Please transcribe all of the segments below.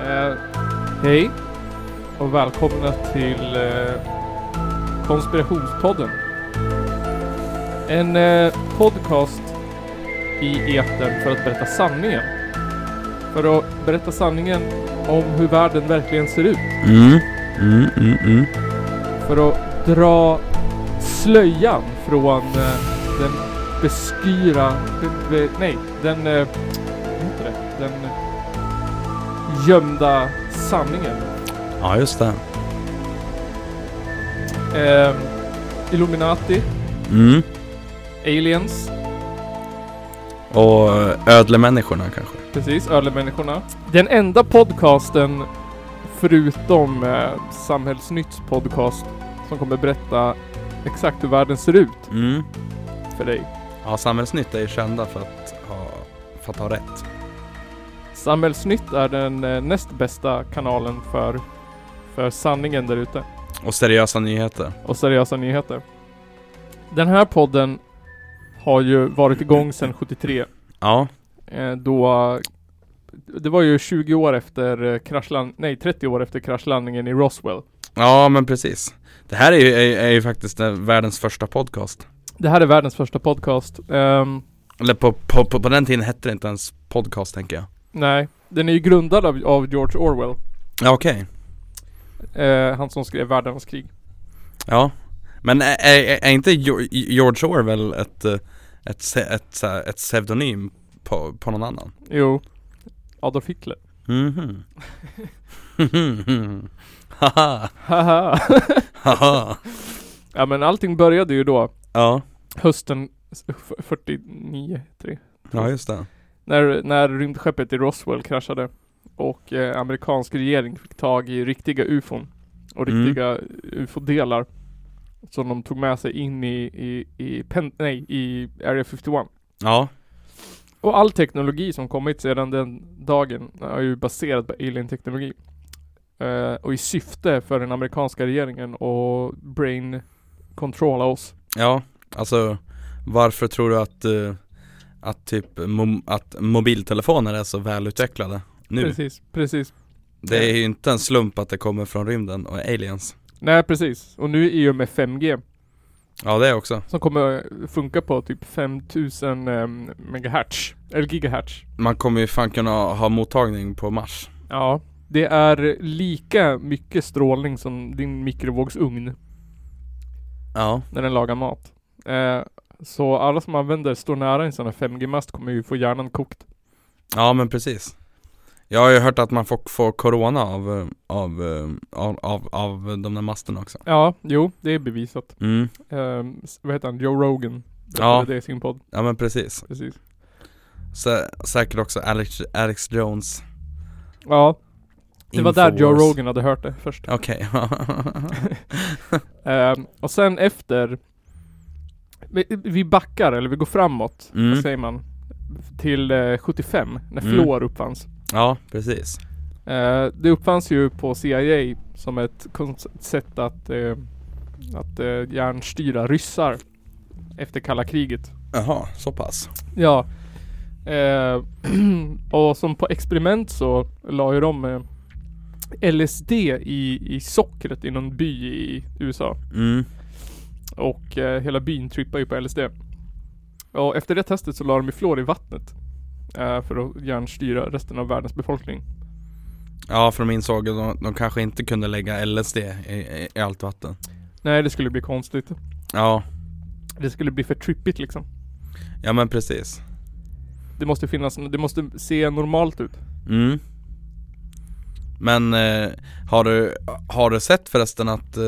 Hej och välkomna till Konspirationspodden. En podcast i etern för att berätta sanningen. För att berätta sanningen om hur världen verkligen ser ut. För att dra slöjan från den den gömda sanningen. Ja, just det. Illuminati. Aliens. Och ödlemänniskorna kanske. Precis, ödlemänniskorna. Den enda podcasten förutom Samhällsnytts podcast som kommer berätta exakt hur världen ser ut för dig. Ja, Samhällsnytt är ju kända för att ha rätt. Samhällsnytt är den näst bästa kanalen för sanningen där ute. Och seriösa nyheter. Den här podden har ju varit igång sedan 73. Ja. Då det var ju 30 år efter kraschlandningen i Roswell. Ja, men precis. Det här är ju faktiskt världens första podcast. Det här är världens första podcast. Eller på den tiden hette det inte ens podcast, tänker jag. Nej, den är ju grundad av George Orwell. Ja, okej. Han som skrev Världens krig. Ja, men är inte George Orwell ett pseudonym på någon annan? Jo, Adolf Hitler. Haha. Haha. Ja, men allting började ju då. Ja. Hösten 49. Ja, just det. När rymdskeppet i Roswell kraschade och amerikansk regering fick tag i riktiga UFOn och riktiga UFO-delar som de tog med sig in i Area 51. Ja. Och all teknologi som kommit sedan den dagen är ju baserad på alien-teknologi. Och i syfte för den amerikanska regeringen och brain controlla oss. Ja, alltså varför tror du att mobiltelefoner är så välutvecklade nu? Precis. Det är ju inte en slump att det kommer från rymden och aliens. Nej, precis. Och nu är ju med 5G. Ja, det är också. Som kommer funka på typ 5000 megahertz eller gigahertz. Man kommer ju fan kunna ha mottagning på Mars. Ja, det är lika mycket strålning som din mikrovågsugn. Ja. När den lagar mat. Så alla som använder står nära en sån här 5G-mast kommer ju få hjärnan kokt. Ja, men precis. Jag har ju hört att man får corona av de där masterna också. Ja, jo, det är bevisat. Vad heter han? Joe Rogan. Ja. Det är sin podd. Ja, men precis. Säkert också Alex Jones. Ja. Det var där Joe Rogan hade hört det först. Okej. Och sen efter vi backar, eller vi går framåt, vad säger man, till 75 när fluor uppfanns. Ja, precis. Det uppfanns ju på CIA som ett sätt att hjärnstyra ryssar efter kalla kriget. Jaha, så pass. Ja. Och som på experiment så la ju de LSD i sockret i någon by i USA. Och hela byn trippar ju på LSD. Och efter det testet så la de i fluor i vattnet för att hjärnstyra resten av världens befolkning. Ja, för de insåg att de kanske inte kunde lägga LSD i allt vatten. Nej, det skulle bli konstigt. Ja. Det skulle bli för trippigt liksom. Ja, men precis. Det måste se normalt ut. Men har du sett förresten att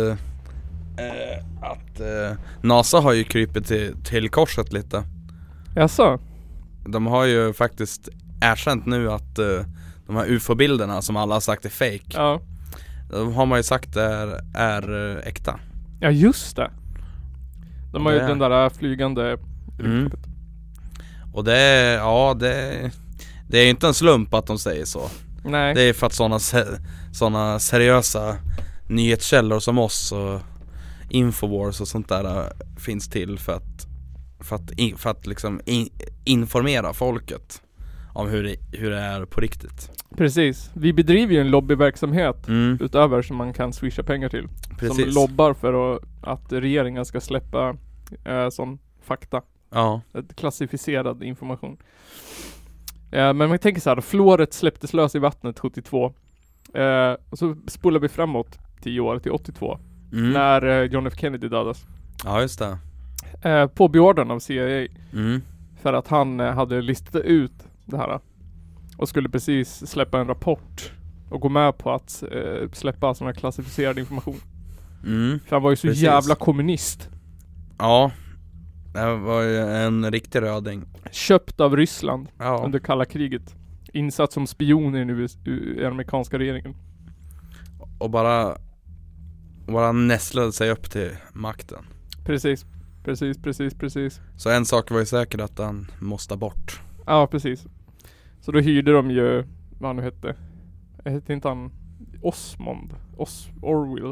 NASA har ju krypit till korset lite? Jaså? De har ju faktiskt erkänt nu att de här UFO-bilderna som alla har sagt är fake. Ja. De har man ju sagt är äkta. Ja, just det. De har ju den där flygande Och det är ju inte en slump att de säger så. Nej. Det är för att såna seriösa nyhetskällor som oss och Infowars och sånt där finns till för att liksom informera folket hur det är på riktigt. Precis. Vi bedriver ju en lobbyverksamhet utöver som man kan swisha pengar till. Precis. Som lobbar för att regeringen ska släppa sån fakta. Ja. Klassificerad information. Men man tänker så här, fluoret släpptes lös i vattnet 72. Och så spolar vi framåt 10 år till 82. När John F. Kennedy dödas. Ja, just det. På beordran av CIA. För att han hade listat ut det här. Och skulle precis släppa en rapport. Och gå med på att släppa sån här klassificerad information. För han var ju så jävla kommunist. Ja. Det var ju en riktig röding. Köpt av Ryssland under kalla kriget. Insatt som spion i den amerikanska regeringen. Och bara nästlade sig upp till makten. Precis. Så en sak var ju säkert att han måste bort. Ja, precis. Så då hyrde de ju, vad han nu hette. Hette inte han Osmond? Orwell?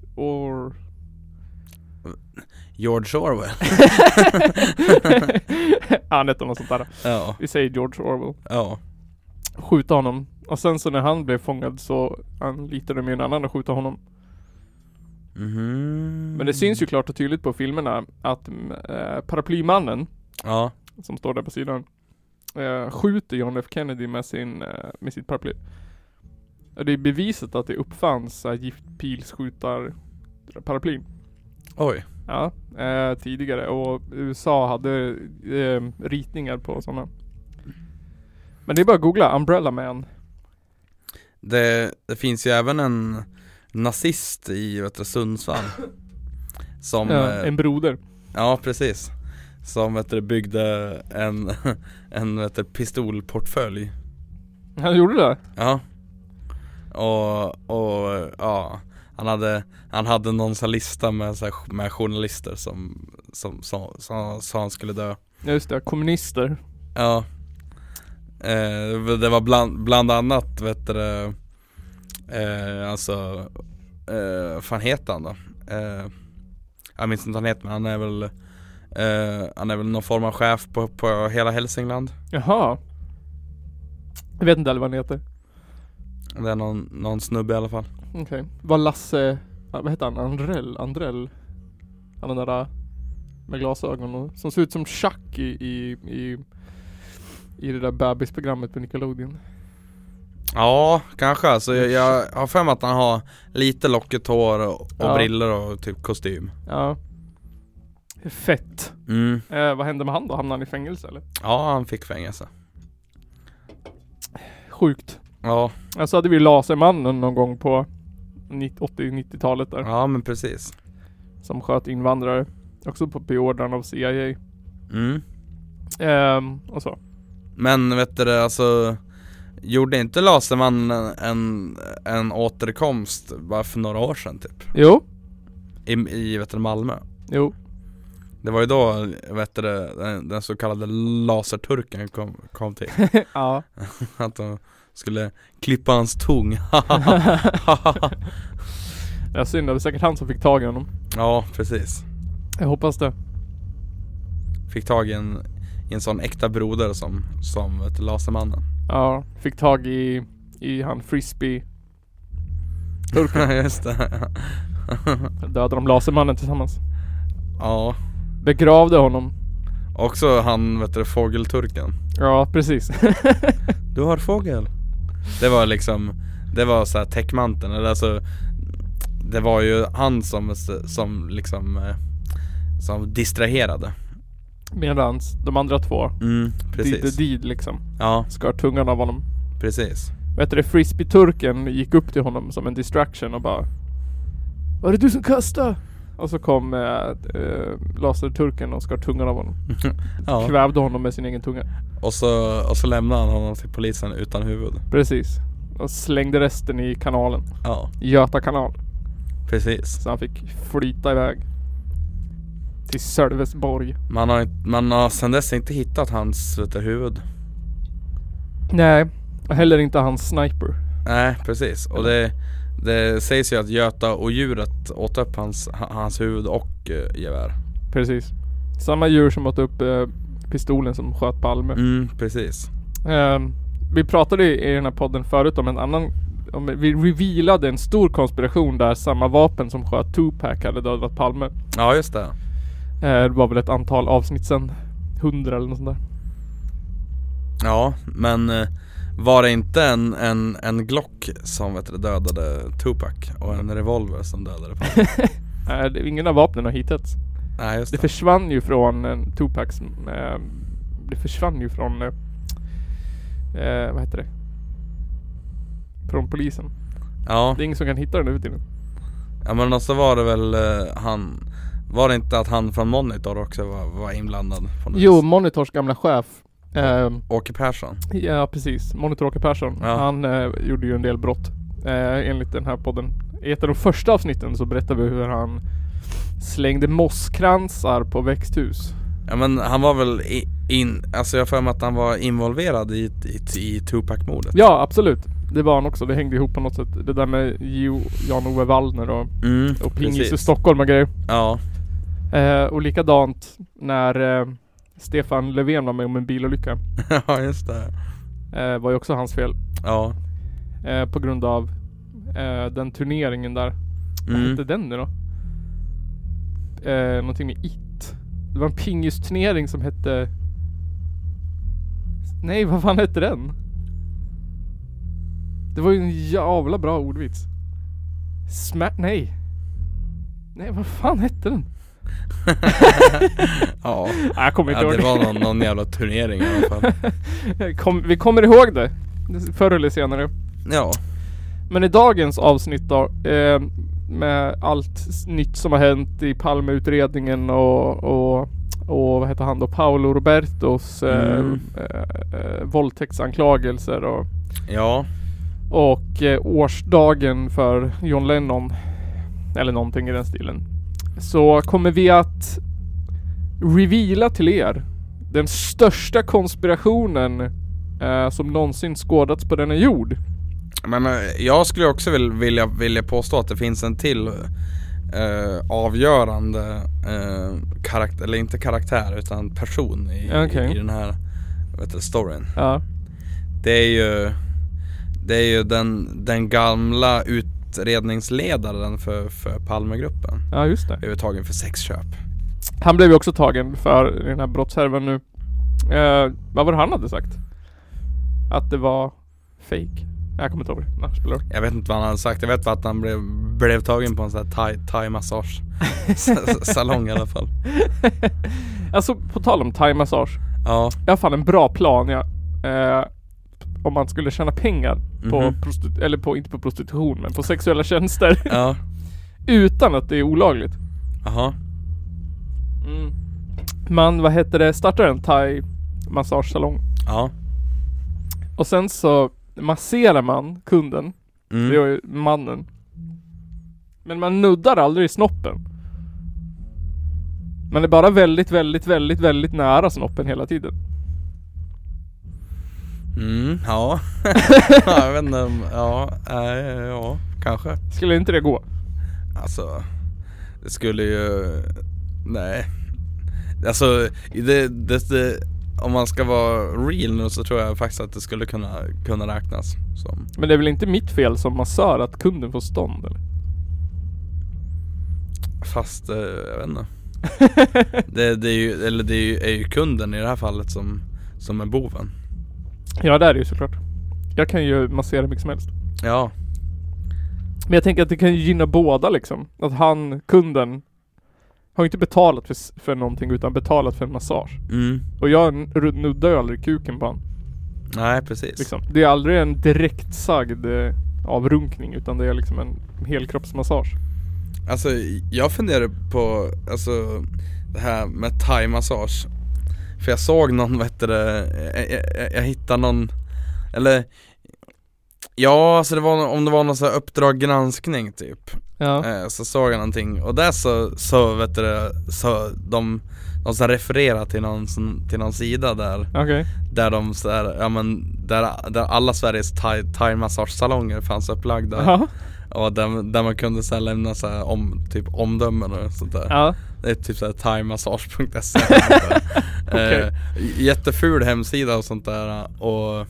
George Orwell. Han hette något sånt där. Ja. Vi säger George Orwell. Ja. Skjuta honom. Och sen så när han blev fångad så anlitade de ju en annan att skjuta honom. Men det syns ju klart och tydligt på filmerna att paraplymannen som står där på sidan skjuter John F. Kennedy med sitt paraply. Och det är beviset att det uppfanns giftpilsskjutar paraplyn. Oj. Ja, tidigare. Och USA hade ritningar på sådana. Men det är bara att googla Umbrella Man. Det finns ju även en nazist i Sundsvall som en broder. Ja, precis. Som byggde en pistolportfölj. Han gjorde det? Ja. Och ja, han hade någon sån lista med journalister som han skulle dö. Ja, just det, kommunister. Ja. Det var bland annat fan heter han då? Jag minns inte vad han heter, men han är väl någon form av chef på hela Hälsingland. Jaha. Jag vet inte vad han heter. Det är någon snubbe i alla fall. Okej. Var Lasse, vad heter han? Andrell. Han den där med glasögon och, som ser ut som Chuck i det där bebisprogrammet på Nickelodeon. Ja, kanske. Alltså, jag har för mig att han har lite lockigt hår och briller och typ kostym. Ja. Fett. Vad hände med han då? Hamnade han i fängelse eller? Ja, han fick fängelse. Sjukt. Ja. Alltså hade vi Lasermannen någon gång på 80-90-talet där. Ja, men precis. Som sköt invandrare. Också på beordran av CIA. Och så. Men alltså gjorde inte Lasermannen en återkomst bara för några år sedan typ? Jo. I Malmö. Jo. Det var ju då den så kallade laserturken kom till. Ja. Att de skulle klippa hans tung. Jag synd, det var säkert han som fick tag i honom. Ja, precis. Jag hoppas det. Fick tag i en sån äkta broder som Lasermannen. Ja, fick tag i han frisbee turken. Just det. Dödade de Lasermannen tillsammans. Ja. Begravde honom. Också han, fågelturken. Ja, precis. Du har fågel. Det var så här täckmanteln, eller alltså det var ju han som distraherade. Medans de andra två. Precis. Deed liksom. Ja. Skar tungan av honom. Precis. Frisbee-turken gick upp till honom som en distraction och bara: var det du som kastade? Och så kom laserturken och skar tungan av honom. Ja. Kvävde honom med sin egen tunga. Och så lämnade han honom till polisen utan huvud. Precis. Och slängde resten i kanalen. Ja. Göta kanal. Precis. Så han fick flyta iväg till Sölvesborg. Man har sedan dess inte hittat hans huvud. Nej. Och heller inte hans sniper. Nej, precis. Och det sägs ju att Göta och djuret åt upp hans huvud och gevär. Precis. Samma djur som åt upp pistolen som sköt Palme. Precis. Vi pratade i den här podden förut om en annan, vi revealade en stor konspiration där samma vapen som sköt Tupac hade dödat Palme. Ja, just det. Det var väl ett antal avsnitt sen, 100 eller något sånt där. Ja, men var det inte en Glock som dödade Tupac och en revolver som dödade Palme? Nej, ingen av vapnen har hittats. Nej, just det. Det försvann ju från Tupacs det försvann ju från vad heter det? Från polisen. Ja. Det är ingen som kan hitta den nu. Ja, men så var det väl han. Var det inte att han från Monitor också var inblandad på något Jo, vis? Monitors gamla chef Åke Persson. Ja, precis. Monitor Åke Persson. Ja. Han gjorde ju en del brott enligt den här podden. I ett av de första avsnitten så berättade vi hur han slängde mosskransar på växthus. Ja, men han var väl alltså jag för mig att han var involverad i Tupac-mordet. Ja, absolut. Det var han också. Det hängde ihop på något sätt. Det där med Jan-Ove Wallner och pingis i Stockholm och grejer. Ja. Och likadant när Stefan Löfven var med om en bilolycka. Ja, just det. Var ju också hans fel. Ja. På grund av den turneringen där. Vad hette den nu då? Någonting med IT. Det var en pingisturnering som hette... Nej, vad fan hette den? Det var ju en jävla bra ordvits. Nej, vad fan hette den? Ja. Jag kommer inte ihåg. Det var någon jävla turnering i alla fall. Vi kommer ihåg det förr eller senare. Ja. Men i dagens avsnitt då, med allt nytt som har hänt i Palmeutredningen och vad heter han då, Paolo Robertos våldtäktsanklagelser och ja. Och årsdagen för John Lennon eller någonting i den stilen, så kommer vi att reveala till er den största konspirationen som någonsin skådats på denna jord. Men jag skulle också vilja påstå att det finns en till avgörande karaktär, eller inte karaktär utan person i den här storyn. Ja. Det är ju den gamla utredningsledaren för Palmegruppen. Ja, just det. Blev tagen för sexköp. Han blev ju också tagen för den här brottshärvan nu. Vad var det han hade sagt? Att det var fake. Jag kommer inte ihåg det. Jag vet inte vad han hade sagt. Jag vet bara att han blev tagen på en sån här thai-massage salong i alla fall. Alltså, på tal om thai-massage. Ja. Jag fann en bra plan, ja. Om man skulle tjäna pengar på eller på, inte på prostitution, men på sexuella tjänster. Ja. Utan att det är olagligt. Aha. Man, startar en thai-massagesalong. Ja. Och sen så masserar man kunden. Det är ju mannen. Men man nuddar aldrig i snoppen. Man är bara väldigt, väldigt, väldigt, väldigt nära snoppen hela tiden. Ja. Jag vet inte. Ja, kanske. Skulle inte det gå? Alltså, det skulle ju... Nej. Alltså, om man ska vara real nu så tror jag faktiskt att det skulle kunna räknas som. Men det är väl inte mitt fel som massör att kunden får stånd, eller? Fast, jag vet inte. det är ju kunden i det här fallet som är boven. Ja, det är det ju såklart. Jag kan ju massera mycket som helst. Ja. Men jag tänker att det kan ju gynna båda liksom. Att kunden har inte betalat för någonting utan betalat för en massage. Och jag nuddar ju aldrig kuken på han. Nej, precis. Liksom. Det är aldrig en direkt sagd avrunkning, utan det är liksom en helkroppsmassage. Alltså, jag funderar på det här med thai-massage. För jag såg någon, jag hittade någon, eller ja, alltså det var om det var någon så här Uppdrag granskning typ. Ja. Så såg jag någonting och där så de så refererar till någon sida där. Okay. Där de så här, ja men där alla Sveriges thai-massagesalonger fanns upplagda. Ja. Och där man kunde så här lämna så här typ omdömen och sånt där. Ja. Det är typ så här thaimassage.se. Okay. Jätteful hemsida och sånt där. Och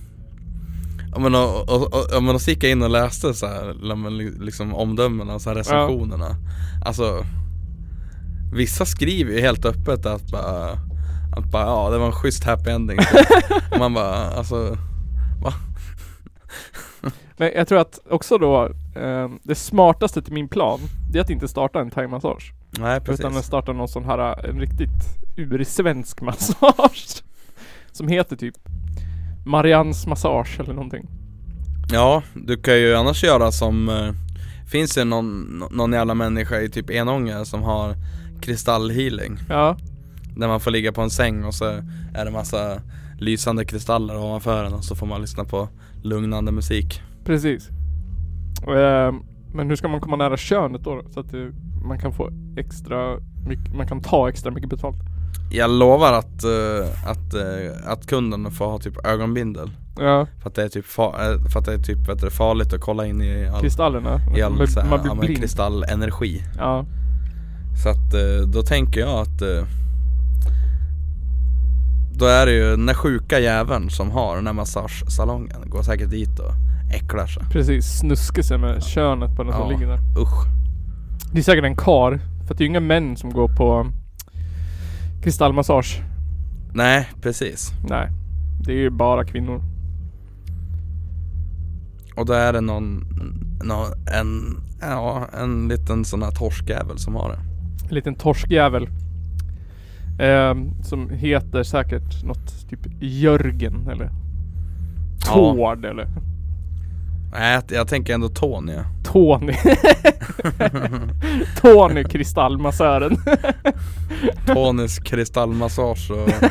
om man gick in och läste så här, liksom omdömena och så här recensionerna. Ja. Alltså vissa skriver ju helt öppet att bara ja, det var en schysst happy ending. Och man bara, alltså va? Men jag tror att också då det smartaste till min plan, det är att inte starta en thai-massage. Nej, precis. Utan att starta någon sån här en riktigt ursvensk massage som heter typ Marians massage eller någonting. Ja, du kan ju annars göra som finns ju någon jävla människa i typ Enånger som har kristallhealing. Ja. Där man får ligga på en säng och så är det massa lysande kristaller ovanför en och så får man lyssna på lugnande musik. Precis. Men hur ska man komma nära könet då? Så att man kan få extra mycket, man kan ta extra mycket betalt. Jag lovar att kunden får ha typ ögonbindel. Ja. För att det är typ vet du, farligt att kolla in i all kristallerna. I all man blir kristallenergi. Ja. Så att då tänker jag att då är det ju den där sjuka jäveln som har den här massagesalongen går säkert dit och äcklar sig. Precis, snuskar sig med könet på den som ligger där. Usch. Det är säkert en kar, för att det är ju inga män som går på kristallmassage. Nej, precis. Nej, det är ju bara kvinnor. Och då är det en liten sån här torskjävel som har det. En liten torskjävel. Som heter säkert något typ Jörgen eller Tord eller. Nej, jag tänker ändå Tony. Tony. Tony kristallmassören. Tonys kristallmassage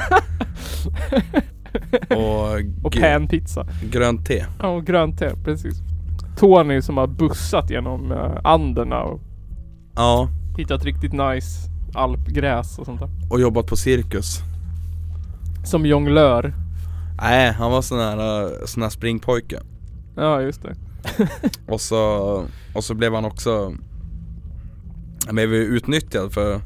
och panpizza. Grönt te. Ja, och grönt te, precis. Tony som har bussat genom Anderna och hittat riktigt nice alpgräs och sånt där. Och jobbat på cirkus. Som jonglör. Nej, han var sån här springpojke. Ja, just det. och så blev han också blev utnyttjad för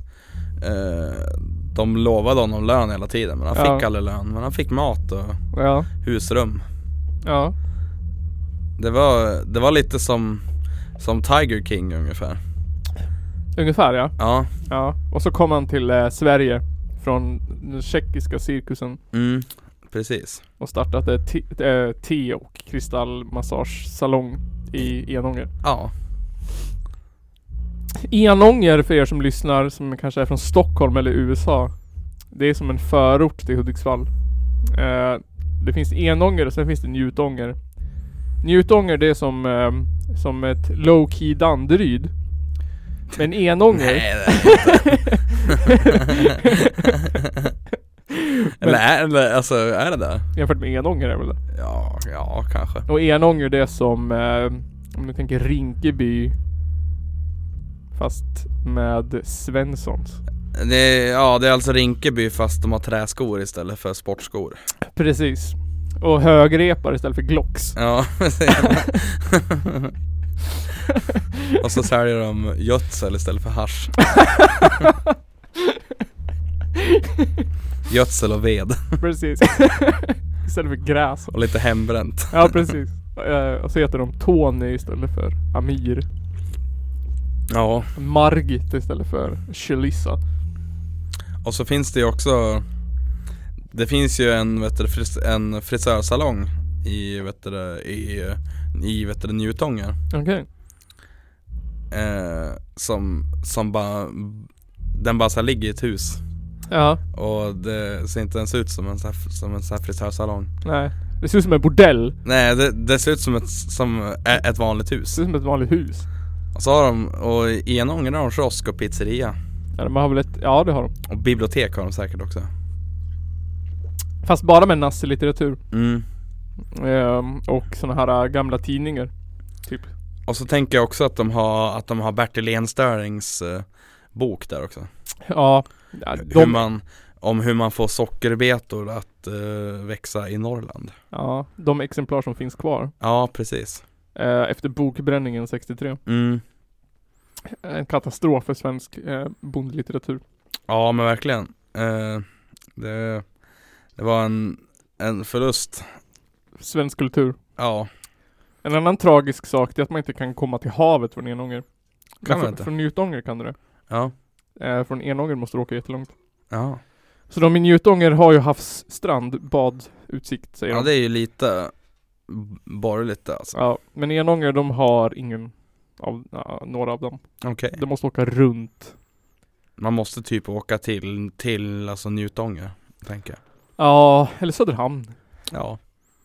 de lovade honom lön hela tiden, men han fick aldrig lön, men han fick mat och husrum. Ja. Det var lite som Tiger King ungefär. Ungefär, ja. Ja. Ja. Och så kom han till Sverige från den tjeckiska cirkusen. Mm, precis. Och startade te- och kristallmassagesalong i Enånger. Ja. Enånger, för er som lyssnar, som kanske är från Stockholm eller USA, det är som en förort till Hudiksvall. Det finns Enånger och sen finns det Njutånger. Njutånger, det är som ett low-key Danderyd. Men Enånger... Nej, eller alltså, är det där? Jämfört med Enånger är väl det? Ja, kanske. Och Enånger, det är som om du tänker Rinkeby fast med Svenssons. Det är alltså Rinkeby fast de har träskor istället för sportskor. Precis. Och högrepar istället för Glocks. Ja, och så säljer de gödsel istället för hasch. Gödsel och ved. Precis. Istället för gräs. Och lite hembränt. Ja, precis. Och så heter de Tony istället för Amir. Ja. Margit istället för Chelissa. Och så finns det ju också, det finns ju en frisörsalong i Njutånger. Okej. Som bara, den bara så här ligger i ett hus. Ja. Och det ser inte ens ut som en så här frisörsalong. Nej, det ser ut som en bordell. Nej, det ser ut som ett vanligt hus. Det ser ut som ett vanligt hus. Och så har de, och i Enånger har de kiosk och pizzeria. Ja, de har väl ja, det har de. Och bibliotek har de säkert också. Fast bara med nasselitteratur. Mm. Och såna här gamla tidningar typ. Och så tänker jag också att de har Bertil Enstörings bok där också. Ja, hur man får sockerbetor att växa i Norrland. Ja, de exemplar som finns kvar. Ja, precis. Efter bokbränningen 63. Mm. En katastrof för svensk bondlitteratur. Ja, men verkligen. Det var en förlust. Svensk kultur. Ja. En annan tragisk sak är att man inte kan komma till havet från Enånger. Kan man inte? Från Njutånger kan du det. Ja. Från Enånger måste du åka jättelångt. Ja. Så de i Njutånger har ju havsstrand, badutsikt säger de. Ja, det är ju lite borgerligt alltså. Ja, men Enånger de har ingen av några av dem. Okej. De måste åka runt. Man måste typ åka till alltså Njutånger, tänker jag. Ja, eller Söderhamn. Ja.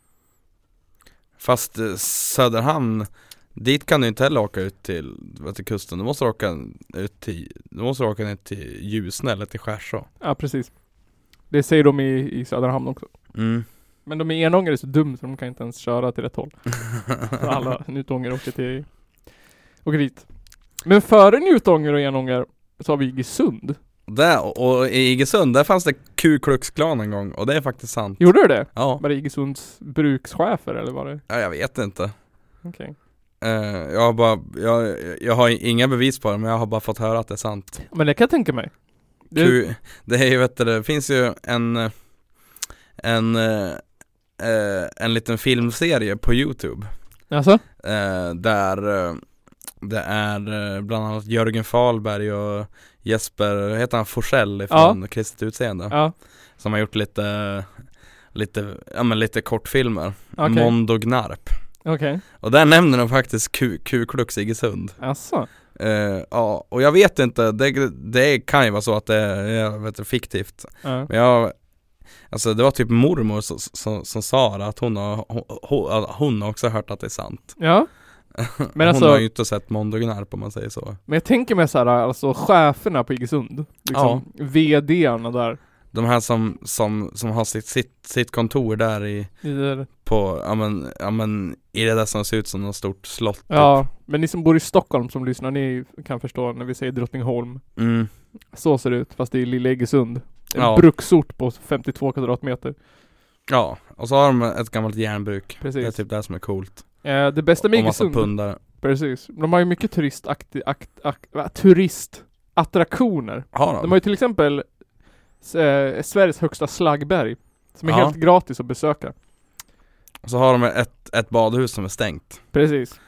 Fast Söderhamn, dit kan du inte heller åka ut till kusten. Du måste åka ner till Ljusne eller till Skärså. Ja, precis. Det säger de i Söderhamn också. Mm. Men de i Enånger är så dum så de kan inte ens köra till rätt håll. Så alla Njutånger åker dit. Men före Njutånger och Enånger så har vi Iggesund. Och i Iggesund, där fanns det Ku Klux Klan en gång. Och det är faktiskt sant. Gjorde du det? Ja. Var det Iggesunds brukschefer eller var det? Ja, jag vet inte. Okej. Jag har inga bevis på det, men jag har bara fått höra att det är sant. Men det kan jag tänka mig. Det är ju, det finns ju en liten filmserie på YouTube. Alltså? Där det är bland annat Jörgen Fahlberg och Jesper, heter han, Forsell från Kristet utseende. Ja. Som har gjort lite kortfilmer. Okay. Mondo Gnarp. Okay. Och där nämner de faktiskt Ku Klux Iggesund. Asså? Ja, och jag vet inte, det kan ju vara så att det är fiktivt. Men alltså det var typ mormor som sa att hon också har hört att det är sant. Ja. Men hon har ju inte sett Mondo Gnarp om man säger så. Men jag tänker mig så här, alltså cheferna på Iggesund, liksom VD-arna där. De här som har sitt kontor där i det där som ser ut som något stort slott. Ja, typ. Men ni som bor i Stockholm som lyssnar, ni kan förstå när vi säger Drottningholm. Mm. Så ser det ut, fast det är lilla Iggesund. En bruksort på 52 kvadratmeter. Ja, och så har de ett gammalt järnbruk. Precis. Det är typ det som är coolt. Det bästa med Iggesund. Precis. De har ju mycket turistattraktioner. De har ju till exempel Sveriges högsta slaggberg som är helt gratis att besöka. Och så har de ett badhus som är stängt. Precis.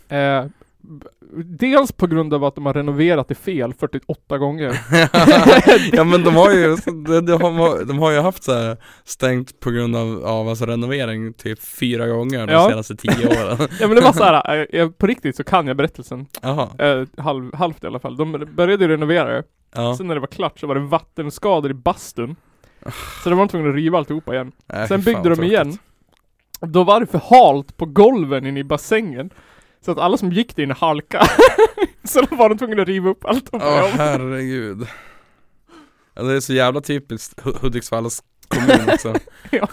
Dels på grund av att de har renoverat det fel 48 gånger. Ja, men de har ju haft så här stängt på grund av alltså renovering typ 4 gånger de senaste 10 åren. Ja, men det var så här, på riktigt så kan jag berättelsen. Halvt i alla fall. De började renovera det. Sen när det var klart så var det vattenskador i bastun. Så de var tvungna att riva alltihopa igen. Sen byggde de igen. Då var det för halt på golven inne i bassängen. Så att alla som gick där inne halka. Så då var de tvungna att riva upp allt. Herregud. Ja, det är så jävla typiskt Hudiksvalls kommun också. Ja.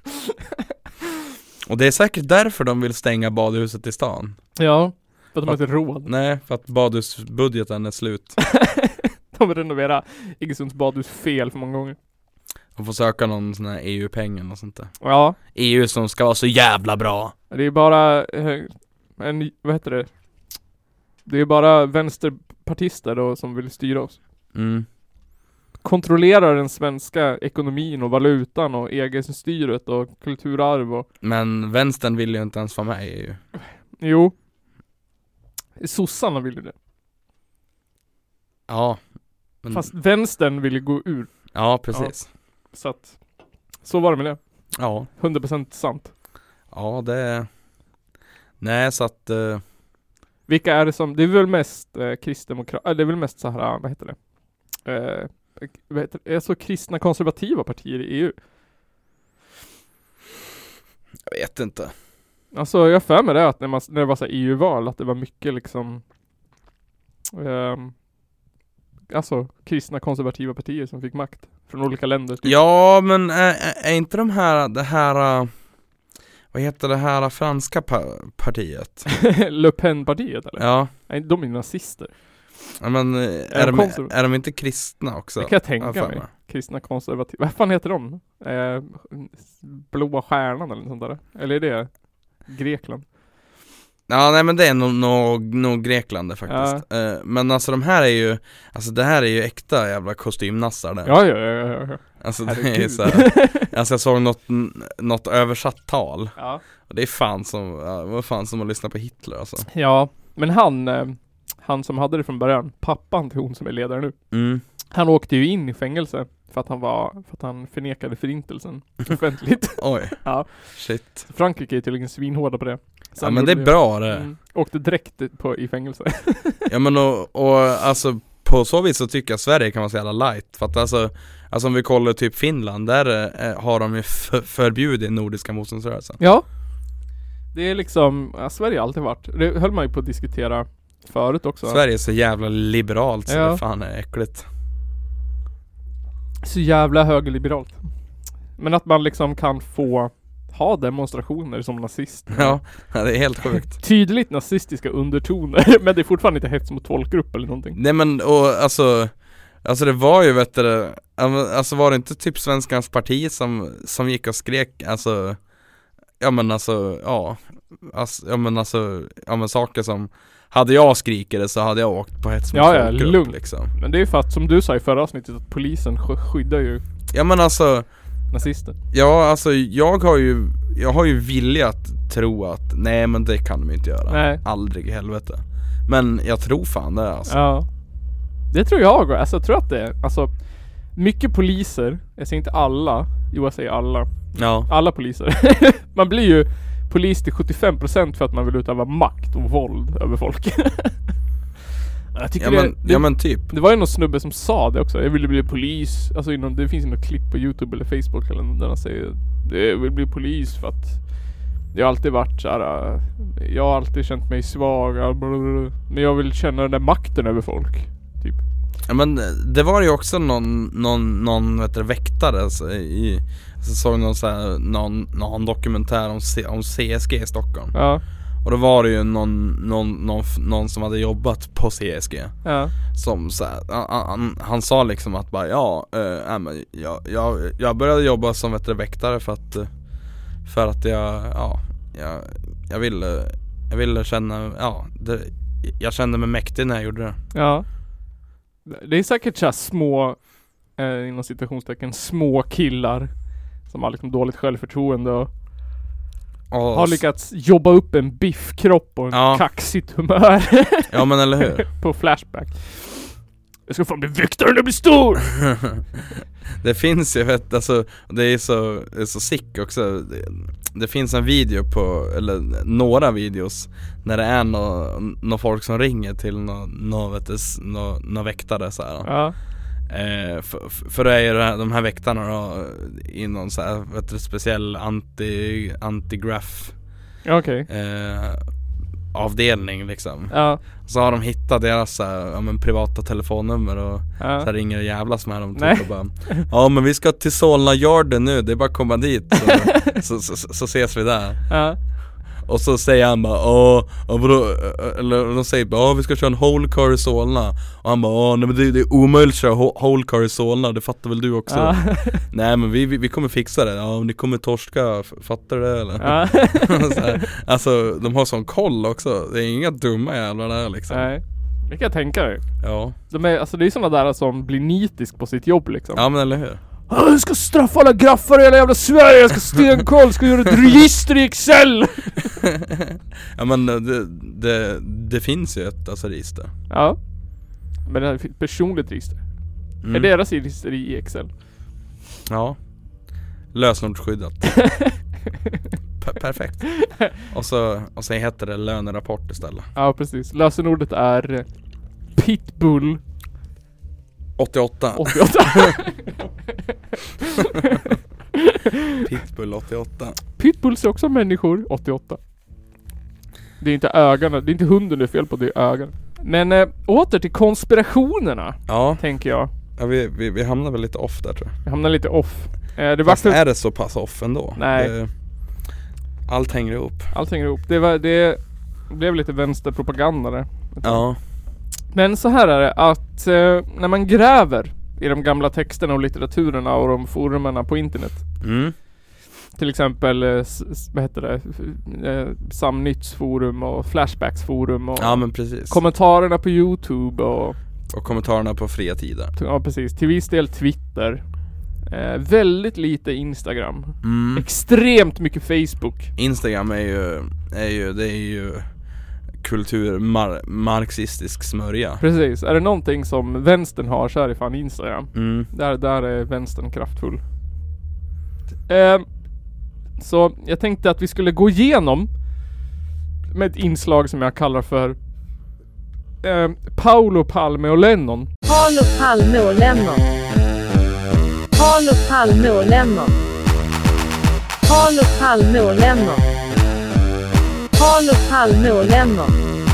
Och det är säkert därför de vill stänga badhuset i stan. Ja, för att de har inte råd. Nej, för att badhusbudgeten är slut. De vill renovera Iggesunds badhus fel för många gånger. Och få söka någon sån här EU-pengar och sånt där. Ja. EU som ska vara så jävla bra. Det är bara vad heter det? Det är bara vänsterpartister då som vill styra oss. Mm. Kontrollerar den svenska ekonomin och valutan och EG-styret och kulturarv och... Men vänstern vill ju inte ens vara med i EU. Jo. Sossarna vill ju det. Ja. Men... Fast vänstern vill ju gå ur. Ja, precis. Ja. Så att... Så var det med det. Ja. 100% sant. Ja, det är... Nej, så att... Vilka är det som... Det är väl mest kristdemokrater... det är väl mest så här... Vad heter det? Vad heter det? Är så kristna konservativa partier i EU? Jag vet inte. Alltså, jag för mig det att när det var så EU-val att det var mycket liksom... alltså, kristna konservativa partier som fick makt från olika länder. Typ. Ja, men är inte det här... Vad heter det här franska partiet? Le Pen-partiet, eller? Ja. Nej, de är nazister. Ja, men är de inte kristna också? Det kan jag tänka mig. Kristna konservativa. Vad fan heter de? Blåa stjärnan eller något sånt där? Eller är det Grekland? Ja, nej, men det är nog Grekland faktiskt. Men alltså de här är ju... Alltså det här är ju äkta jävla kostymnassar där. Ja. Alltså det är så här, alltså jag såg något översatt tal. Ja. Och det är fan som att lyssna på Hitler alltså. Ja, men han som hade det från början, pappan till hon som är ledare nu. Han åkte ju in i fängelse för att han förnekade förintelsen offentligt. Oj. Ja. Shit. Frankrike är tydligen svinhårda på det. Ja, men det är bra det. Åkte direkt i fängelse. Ja, men och alltså på så vis så tycker jag Sverige kan vara så jävla light. För att alltså om vi kollar typ Finland, där har de ju förbjudit nordiska motståndsrörelsen. Ja. Det är liksom, Sverige har alltid varit. Det höll man ju på att diskutera förut också. Sverige är så jävla liberalt så det fan är äckligt. Så jävla högerliberalt. Men att man liksom kan få ha demonstrationer som nazist. Ja, det är helt sjukt. Tydligt nazistiska undertoner. Men det är fortfarande inte hets mot folkgrupp eller någonting. Nej men, och alltså det var ju, vet du, alltså var det inte typ Svenskans parti som gick och skrek, alltså saker som, hade jag skrikit det så hade jag åkt på hets mot folkgrupp lugnt. Liksom. Men det är för att, som du sa i förra avsnittet, att polisen skyddar ju nazister. Ja, alltså jag har ju viljat tro att nej, men det kan de inte göra. Nej. Aldrig i helvete. Men jag tror fan det alltså. Ja. Det tror jag. Alltså jag tror att det är, alltså mycket poliser, jag säger inte alla, jag säger alla. Ja. Alla poliser. Man blir ju polis till 75% för att man vill utöva makt och våld över folk. Jag tycker men typ. Det var ju någon snubbe som sa det också. Jag ville bli polis. Alltså det finns ju något klipp på YouTube eller Facebook eller där han säger jag vill bli polis för att jag har alltid varit så här. Jag har alltid känt mig svag. Men jag vill känna den där makten över folk. Typ. Ja, men det var ju också någon väktare alltså, så såg någon dokumentär om CSG i Stockholm. Ja. Och då var det ju någon som hade jobbat på CSG. Ja. Som så här, han sa liksom att bara jag började jobba som väktare för att jag ville känna jag kände mig mäktig när jag gjorde det. Ja. Det är säkert så här små inom citationstecken små killar som har liksom dåligt självförtroende och har lyckats jobba upp en biffkropp och en kaxigt humör. Ja, men eller hur? På Flashback. Jag ska fan bli väktare när jag blir stor! Det finns ju, alltså, det är så sick också. Det finns en video eller några videos när det är några folk som ringer till någon väktare så här. Ja. För det är ju de här väktarna då, i någon så här, speciell anti-graph avdelning liksom. Ja. Så har de hittat deras privata telefonnummer och så här ringer och jävlas med dem typ, och bara, men vi ska till Solna Yarden nu, det är bara att komma dit så ses vi där. Ja. Och så säger han bara, eller de säger bara, vi ska köra en whole car i Solna. Och han bara, nej men det är omöjligt att köra whole car i Solna, det fattar väl du också. Ja. Nej men vi kommer fixa det. Ja, ni kommer torska, fattar du det eller? Ja. Så här, alltså de har sån koll också. Det är inga dumma jävlar där liksom. Nej, det kan jag tänka dig. Ja. Det är sådana där som blir nitisk på sitt jobb liksom. Ja men eller hur? Jag ska straffa alla graffar i hela jävla Sverige. Jag ska stenkoll, ska göra ett register i Excel. Ja men det finns ju ett register. Ja. Men det är ett personligt register. Är deras register i Excel? Ja. Lösenordsskyddat. Perfekt. Och så heter det lönerapport istället. Ja precis. Lösenordet är Pitbull 88. Pitbull 88. Pitbulls är också människor 88. Det är inte ögonen, det är inte hunden det är fel på, det är ögonen. Men åter till konspirationerna. Ja. Tänker jag. Ja, vi hamnar väl lite off där tror jag. Vi hamnar lite off. Fast är det så pass off ändå? Nej. Allt hänger ihop. Allt hänger ihop. Det blev lite vänsterpropaganda där. Ja. Men så här är det att när man gräver i de gamla texterna och litteraturerna och de forumerna på internet. Till exempel Samnytts forum och Flashbacks forum och ja, men precis. Kommentarerna på YouTube och kommentarerna på fria tider. Ja precis, till viss del Twitter. Väldigt lite Instagram. Extremt mycket Facebook. Instagram är ju marxistisk smörja. Precis, är det någonting som vänstern har så är det fan Instagram. Där är vänstern kraftfull. Så jag tänkte att vi skulle gå igenom med ett inslag som jag kallar för Paolo Palme och Lennon. Paolo Palme och Lennon. Paolo Palme och Lennon. Paolo Palme och Lennon. Paolo Palme och Lennon.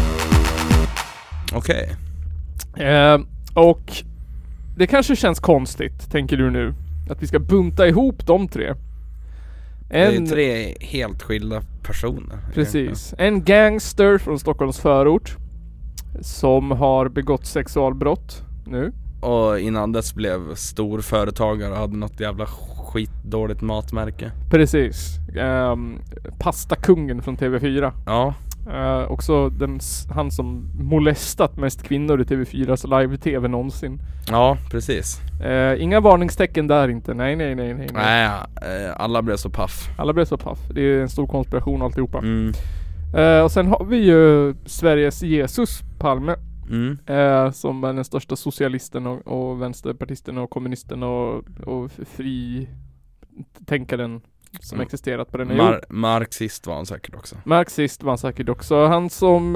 Okej. Och det kanske känns konstigt, tänker du nu, att vi ska bunta ihop de tre. Det är 3 helt skilda personer. Precis. En gangster från Stockholms förort som har begått sexualbrott nu. Och innan dess blev stor företagare och hade något jävla skitdåligt matmärke. Precis. Pastakungen från TV4. Ja. Också han som molestat mest kvinnor i TV4s live-tv någonsin. Ja, precis. Inga varningstecken där inte. Nej. Nej, alla blev så paff. Alla blev så paff. Det är en stor konspiration alltihopa. Och sen har vi ju Sveriges Jesus Palme. Som är den största socialisten och vänsterpartisten och kommunisten och fritänkaren som existerat på den här Marxist var han säkert också. Marxist var han säkert också. Han som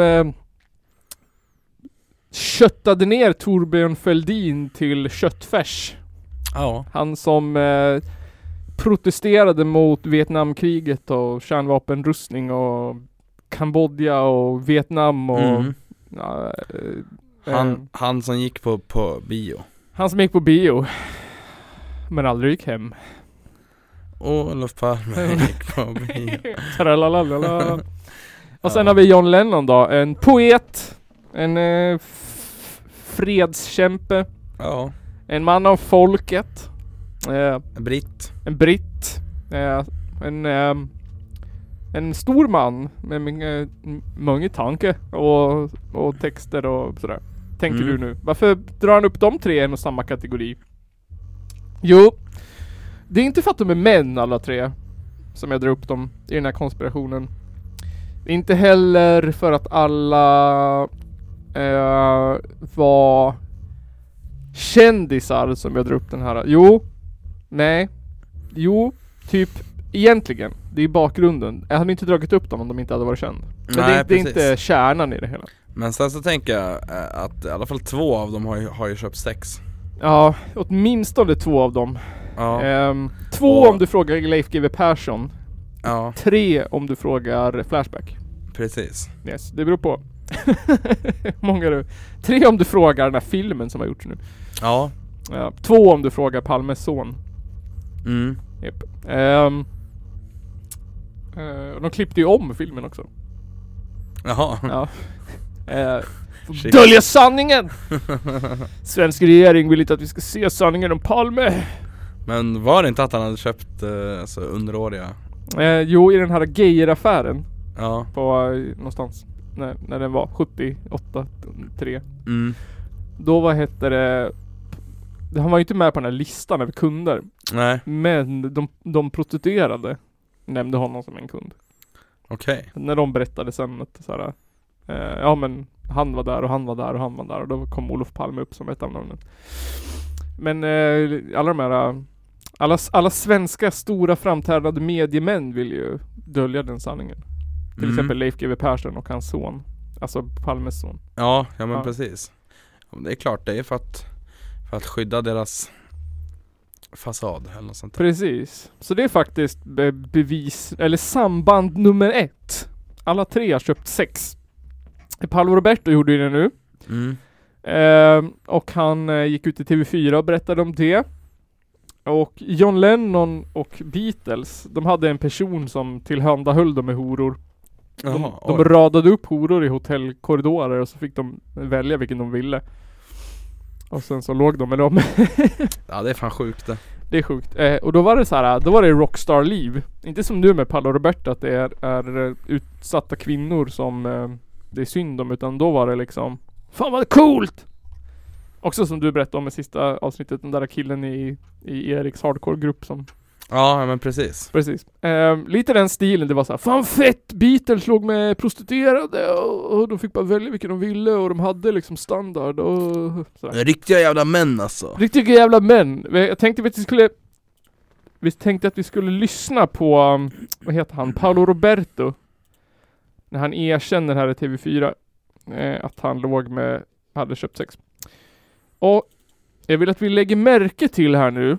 köttade ner Torbjörn Fälldin till köttfärs. Ja. Han som protesterade mot Vietnamkriget och kärnvapenrustning och Kambodja och Vietnam och han som gick på bio. Han som gick på bio men aldrig gick hem. Olof Palme gick på bio. Och sen har vi John Lennon då. En poet. En fredskämpe. Ja. En man av folket. En britt. En stor man med många tankar och texter och sådär. Tänker du nu. Varför drar han upp de 3 i en och samma kategori? Jo, det är inte för att de är män alla 3 som jag drar upp dem i den här konspirationen. Inte heller för att alla var kändisar som jag drar upp den här. Jo, typ egentligen. Det är bakgrunden. Jag hade inte dragit upp dem om de inte hade varit kända. Men Nej, det är inte kärnan i det hela. Men sen så tänker jag att i alla fall 2 av dem har ju köpt sex. Ja, åtminstone 2 av dem. Ja. 2 om du frågar Leif GW Persson. Ja. 3 om du frågar Flashback. Precis. Yes, det beror på. Många du. 3 om du frågar den här filmen som har gjorts nu. Ja. 2 om du frågar Palmes son. Yep. De klippte ju om filmen också. Jaha. Ja. Dölja sanningen! Svensk regering vill inte att vi ska se sanningen om Palme. Men var det inte att han hade köpt alltså underåriga? Jo, i den här Geijer-affären. Ja. På någonstans när den var 78-3. Då vad hette det? Han var ju inte med på den här listan över kunder. Nej. Men de prostituerade nämnde honom som en kund. Okej. När de berättade sen att såhär, ja men han var där och han var där och han var där och då kom Olof Palme upp som ett av namnen. Men alla de här alla svenska stora framträdande mediemän vill ju dölja den sanningen. Till exempel Leif GW Persson och hans son. Alltså Palmes son. Ja men precis. Det är klart, det är för att skydda deras fasad eller något sånt där. Precis. Så det är faktiskt bevis, eller samband nummer 1. Alla 3 har köpt sex. Paolo Roberto gjorde ju det nu. Och han gick ut i TV4 och berättade om det. Och John Lennon och Beatles, de hade en person som tillhandahöll dem med horor. De radade upp horor i hotellkorridorer och så fick de välja vilken de ville. Och sen så låg de med dem. Ja, det är fan sjukt det. Det är sjukt. Och då var det så här, då var det rockstar-liv. Inte som nu med Paolo Roberto att det är utsatta kvinnor som det är synd om, utan då var det liksom fan vad coolt! Också som du berättade om i sista avsnittet, den där killen i Eriks hardcore-grupp som... Ja, men precis. Precis. Lite den stilen, det var så här: fan fett, Beatles låg med prostituerade och de fick bara välja vilken de ville och de hade liksom standard och sådär. Riktiga jävla män alltså. Riktiga jävla män. Jag tänkte att vi skulle lyssna på, vad heter han? Paolo Roberto. När han erkänner här i TV4 att han hade köpt sex. Och jag vill att vi lägger märke till här nu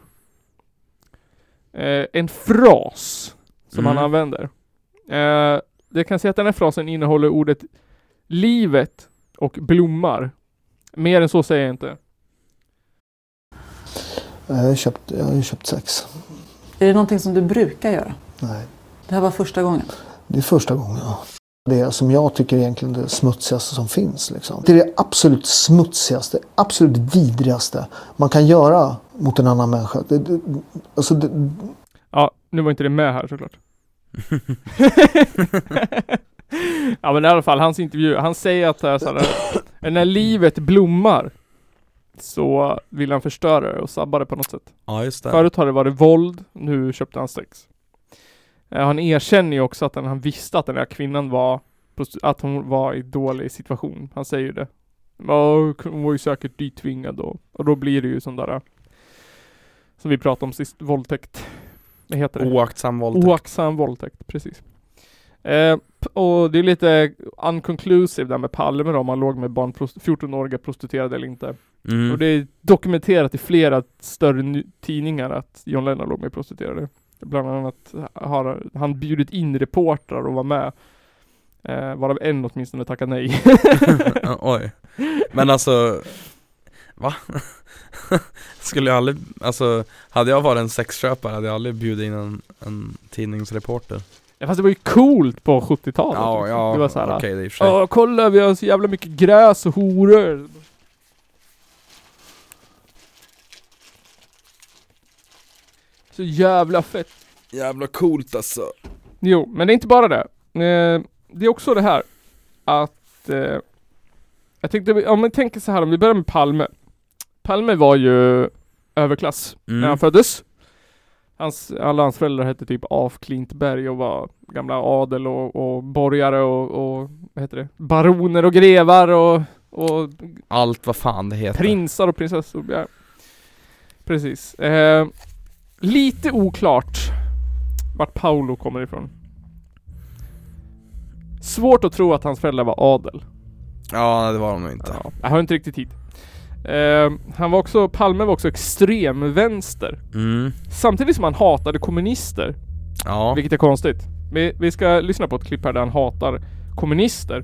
en fras som han använder. Det kan säga att den här frasen innehåller ordet livet och blommar. Mer än så säger jag inte. Jag har köpt sex. Är det någonting som du brukar göra? Nej. Det här var första gången? Det är första gången, ja. Det som jag tycker är egentligen det smutsigaste som finns. Liksom. Det är det absolut smutsigaste, absolut vidrigaste man kan göra mot en annan människa. Ja, nu var inte det med här såklart. Ja, men i alla fall, hans intervju. Han säger att när livet blommar så vill han förstöra det och sabba det på något sätt. Ja, just det. Förut har det varit våld, nu köpte han sex. Han erkänner ju också att han visste att den där kvinnan att hon var i dålig situation. Han säger ju det. Hon var ju säkert ditvingad och då blir det ju sån där som vi pratade om sist, våldtäkt. Vad heter det? Oaktsam våldtäkt, precis. Och det är lite unconclusive där med Palme då, om han låg med 14-åriga prostituerade eller inte. Och det är dokumenterat i flera större tidningar att John Lennon låg med prostituerade. Bland annat har han bjudit in reportrar och var med. Varav en åtminstone tackade nej. Oj. Men alltså, va? Skulle jag aldrig, alltså, hade jag varit en sexköpare hade jag aldrig bjudit in en tidningsreporter. Ja, fast det var ju coolt på 70-talet. Ja, det var så här, okej, det är i och för sig. Kolla, vi har så jävla mycket gräs och horor. Så jävla fett. Jävla coolt alltså. Jo, men det är inte bara det. Det är också det här att jag tänkte, om man tänker så här, om vi börjar med Palme. Palme var ju överklass när han föddes. Alla hans föräldrar hette typ af Klintberg och var gamla adel och borgare och vad heter det? Baroner och grevar och allt vad fan det heter. Prinsar och prinsessor. Ja. Precis. Lite oklart vart Paolo kommer ifrån. Svårt att tro att hans föräldrar var adel. Ja, det var de nog inte. Ja, jag har inte riktigt hit. Palme var också extrem vänster. Samtidigt som han hatade kommunister. Ja. Vilket är konstigt. Vi ska lyssna på ett klipp här där han hatar kommunister.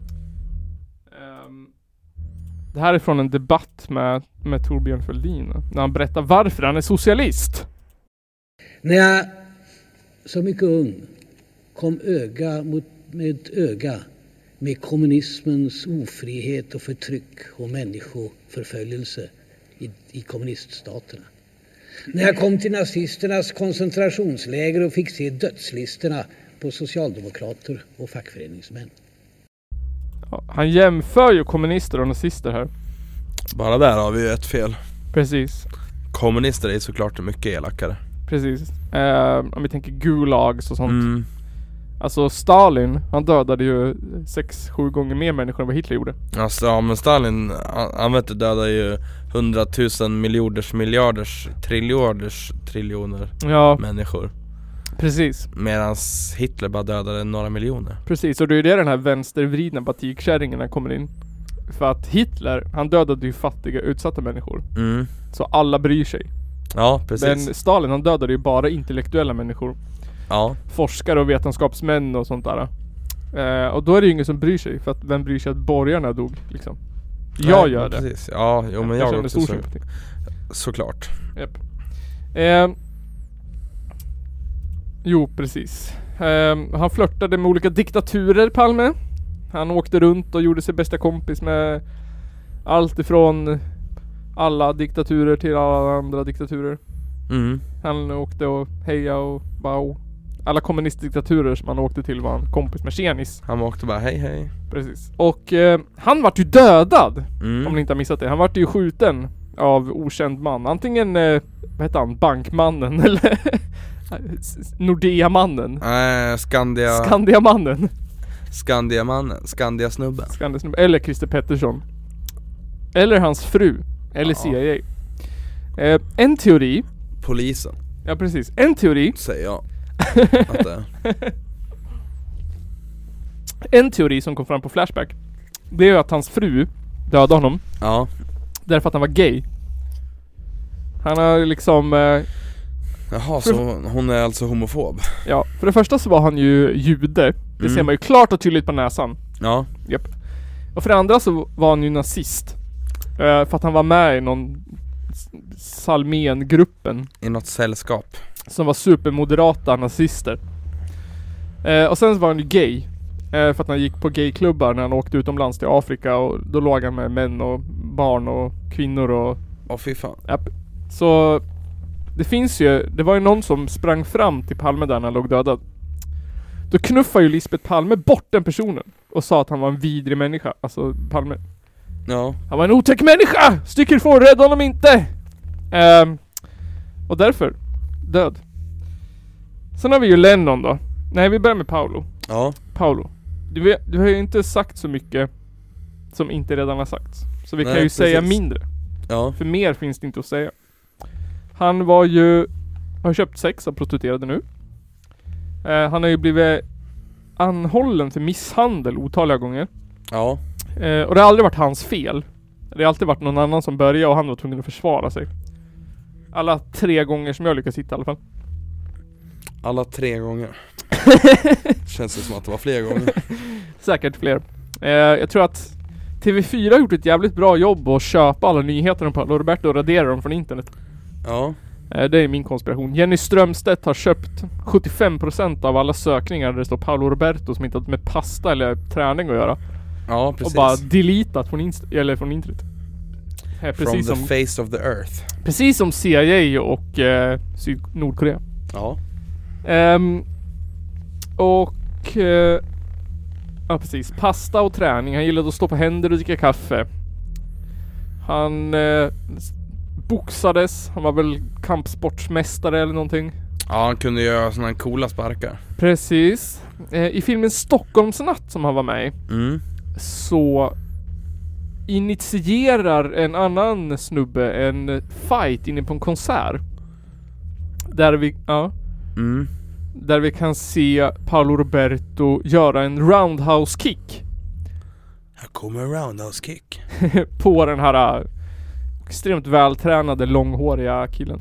Det här är från en debatt med Torbjörn Fälldin. När han berättar varför han är socialist. När jag som mycket ung kom öga med öga med kommunismens ofrihet och förtryck och människoförföljelse i kommuniststaterna. När jag kom till nazisternas koncentrationsläger och fick se dödslistorna på socialdemokrater och fackföreningsmän. Ja, han jämför ju kommunister och nazister här. Bara där har vi ju ett fel. Precis. Kommunister är såklart mycket elakare. Precis. Om vi tänker gulags och sånt. Alltså Stalin, han dödade ju 6-7 gånger mer människor än vad Hitler gjorde. Alltså, ja, men Stalin, han vet du, dödade ju 100 000 miljarders triljoner människor. Precis. Medan Hitler bara dödade några miljoner. Precis, och det är det den här vänstervridna batikkärringen kommer in. För att Hitler, han dödade ju fattiga, utsatta människor. Så alla bryr sig. Ja, precis. Men Stalin, han dödade ju bara intellektuella människor. Ja. Forskare och vetenskapsmän och sånt där. Och då är det ju ingen som bryr sig. För att vem bryr sig att borgarna dog liksom? Jag gör det. Precis. Ja, jo, men jag också stor sympati. Såklart. Japp. Jo, precis. Han flörtade med olika diktaturer, Palme. Han åkte runt och gjorde sig bästa kompis med allt ifrån alla diktaturer till alla andra diktaturer. Han åkte och heja och wow. alla kommunistdiktaturer som han åkte till var han kompis med Tjenis. Han åkte bara hej. Precis. Och han vart ju dödad. Om ni inte har missat det. Han vart ju skjuten av okänd man. Antingen, vad heter han? Bankmannen eller Nordea-mannen. Skandiamannen. Skandiamannen. Skandiasnubben. Eller Christer Pettersson. Eller hans fru. Eller CIA. En teori. Polisen. Ja, precis. En teori. Säger jag. Att det. En teori som kom fram på Flashback. Det är ju att hans fru dödade honom. Ja. Därför att han var gay. Han har liksom... Jaha, så hon är alltså homofob? Ja, för det första så var han ju jude. Det ser man ju klart och tydligt på näsan. Ja. Japp. Och för det andra så var han ju nazist. För att han var med i någon Salmén-gruppen. I något sällskap. Som var supermoderata nazister. Och sen så var han ju gay. För att han gick på gayklubbar när han åkte utomlands till Afrika. Och då låg han med män och barn och kvinnor och... Åh fy fan. Japp. Så... Det finns ju... Det var ju någon som sprang fram till Palme där när han låg dödad. Då knuffade ju Lisbeth Palme bort den personen. Och sa att han var en vidrig människa. Alltså Palme. Ja. Han var en otäck människa! Sticker ifrån, rädda honom inte! Och därför död. Sen har vi ju Lennon då. Nej, vi börjar med Paolo. Ja. Paolo. Du har ju inte sagt så mycket som inte redan har sagts. Så vi kan ju precis. säga mindre. Ja. För mer finns det inte att säga. Han var ju... Har köpt sex av prostituerade nu. Han har ju blivit anhållen för misshandel otaliga gånger. Ja. Och det har aldrig varit hans fel. Det har alltid varit någon annan som började och han var tvungen att försvara sig. Alla 3 gånger som jag lyckas hitta i alla fall. Alla 3 gånger. Känns det som att det var fler gånger. Säkert fler. Jag tror att TV4 har gjort ett jävligt bra jobb att köpa alla nyheter om Paolo Roberto och radera dem från internet. Ja. Det är min konspiration. Jenny Strömstedt har köpt 75% av alla sökningar där det står Paolo Roberto som inte har med pasta eller träning att göra. Ja, precis. Och bara deletat från från internet. Precis from the face of the earth. Precis som CIA och Nordkorea. Ja. Ja, precis. Pasta och träning. Han gillade att stå på händer och dricka kaffe. Han boxades. Han var väl kampsportsmästare eller någonting. Ja, han kunde göra såna här coola sparkar. Precis. I filmen Stockholmsnatt som han var med i så initierar en annan snubbe en fight inne på en konsert. Där vi kan se Paolo Roberto göra en roundhouse kick. Här kommer en roundhouse kick. På den här extremt vältränade långhåriga killen.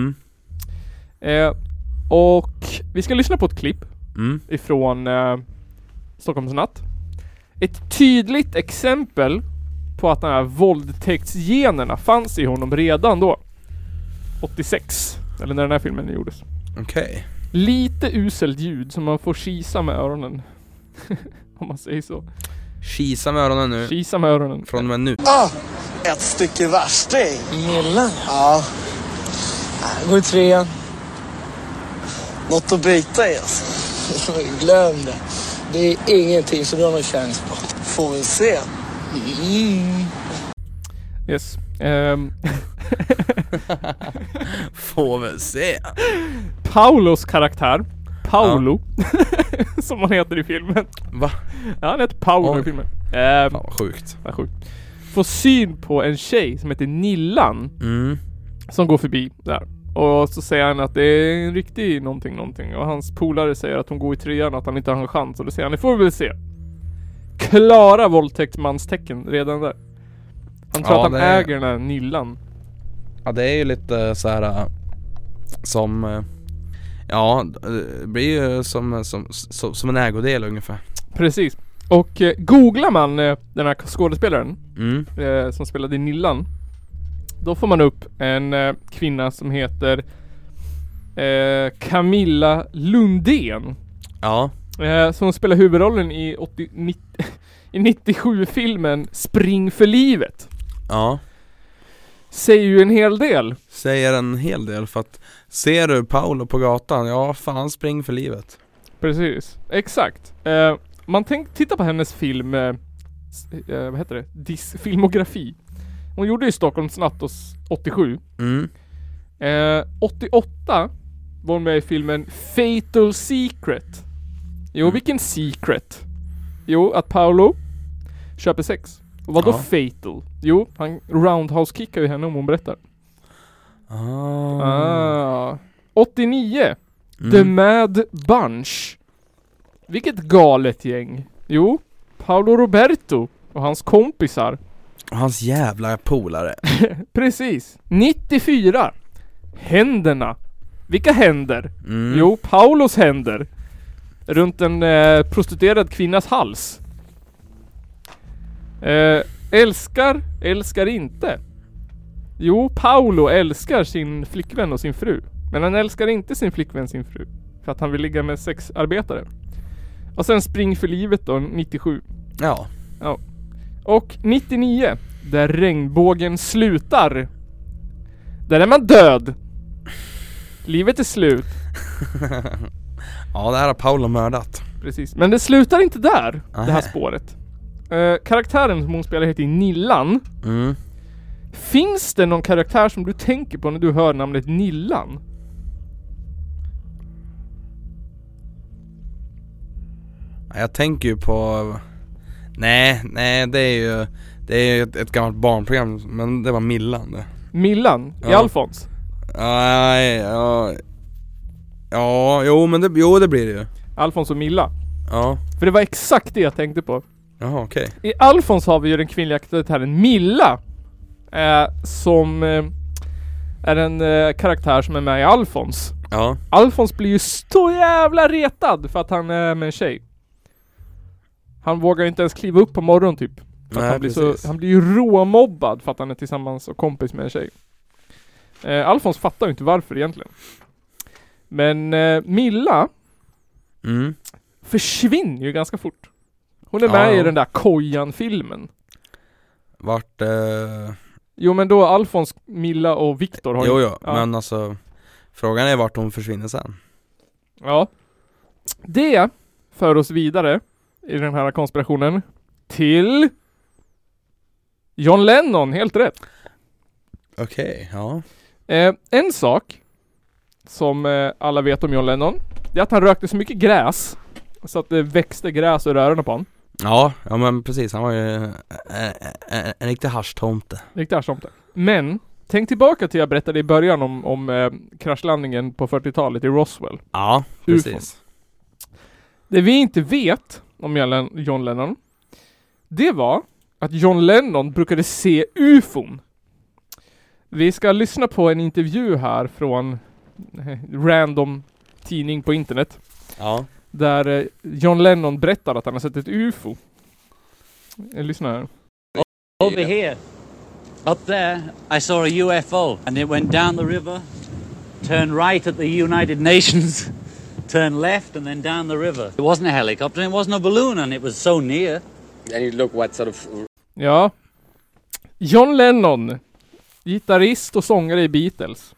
Och vi ska lyssna på ett klipp ifrån Stockholmsnatt. Ett tydligt exempel på att den här våldtäktsgenerna fanns i honom redan då 86, eller när den här filmen gjordes. Okej. Lite uselt ljud som man får kisa med öronen. Om man säger så. Kisa med öronen nu. Kisa med öronen. Från och med nu. Ett stycke värsting. Millen? Ja. Går i 3:an. Något att bita i alltså. Glöm det. Det är ingenting som du har någon chans på. Får vi se. Yes. Får vi se. Paulos karaktär Paolo som han heter i filmen. Va? Ja, han heter Paolo i filmen. Fan vad sjukt. Vad sjukt. Får syn på en tjej som heter Nillan som går förbi där. Och så säger han att det är en riktig någonting. Och hans polare säger att hon går i 3:an och att han inte har en chans. Och då säger han, det får vi väl se. Klara våldtäktsmanstecken redan där. Han tror att han äger den här Nillan. Ja, det är ju lite så här som... Ja, det blir ju som en ägodel ungefär. Precis. Och googlar man den här skådespelaren som spelade i Nillan, då får man upp en kvinna som heter Camilla Lundén. Ja. Som spelar huvudrollen i 97-filmen Spring för livet. Ja. Säger ju en hel del. Säger en hel del för att Ser du Paolo på gatan? Ja, fan, spring för livet. Precis, exakt. Titta på hennes film, vad heter det? Filmografi. Hon gjorde ju Stockholmsnatt 87. 88 var hon med i filmen Fatal Secret. Jo, vilken secret? Jo, att Paolo köper sex. Och vad då fatal? Jo, han roundhouse-kickar ju henne om hon berättar. 89 The Mad Bunch. Vilket galet gäng. Jo, Paolo Roberto och hans kompisar. Och hans jävla polare. Precis. 94 Händerna. Vilka händer? Jo, Paulos händer. Runt en prostituerad kvinnas hals. Älskar inte. Jo, Paolo älskar sin flickvän och sin fru. Men han älskar inte sin flickvän, sin fru. För att han vill ligga med sexarbetare. Och sen Spring för livet då, 97. Ja. Och 99, där regnbågen slutar. Där är man död. Livet är slut. Ja, det här har Paolo mördat. Precis, men det slutar inte där. Det här spåret. Karaktären som hon spelar heter Nillan. Finns det någon karaktär som du tänker på när du hör namnet Nillan? Jag tänker ju på... Nej, det är ju ett gammalt barnprogram, men det var Millan det. Millan? I Alfons? Det blir det ju. Alfons och Milla? Ja. För det var exakt det jag tänkte på. Jaha, okej. I Alfons har vi ju den kvinnliga karaktären Milla. Som är en karaktär som är med i Alfons. Ja. Alfons blir ju så jävla retad för att han är med en tjej. Han vågar inte ens kliva upp på morgonen typ. För han blir ju råmobbad för att han är tillsammans och kompis med en tjej. Alfons fattar ju inte varför egentligen. Men Milla försvinner ju ganska fort. Hon är med i den där Kojan-filmen. Vart... Jo, men då Alfons, Milla och Viktor har Jo, men alltså... Frågan är vart hon försvinner sen. Ja. Det för oss vidare i den här konspirationen till John Lennon, helt rätt. Okej, ja. En sak som alla vet om John Lennon, det är att han rökte så mycket gräs så att det växte gräs ur öronen på honom. Ja, men precis. Han var ju en riktig haschtomte. Men tänk tillbaka till jag berättade i början om kraschlandningen på 40-talet i Roswell. Ja, precis. UFO. Det vi inte vet om John Lennon, det var att John Lennon brukade se UFOn. Vi ska lyssna på en intervju här från random tidning på internet. Ja. Där John Lennon berättar att han har sett ett UFO. Lyssna här. Over here, up there, I saw a UFO and it went down the river, turned right at the United Nations, turned left and then down the river. It wasn't a helicopter, it wasn't a balloon and it was so near. And you look what sort of... Ja. John Lennon, gitarrist och sångare i Beatles.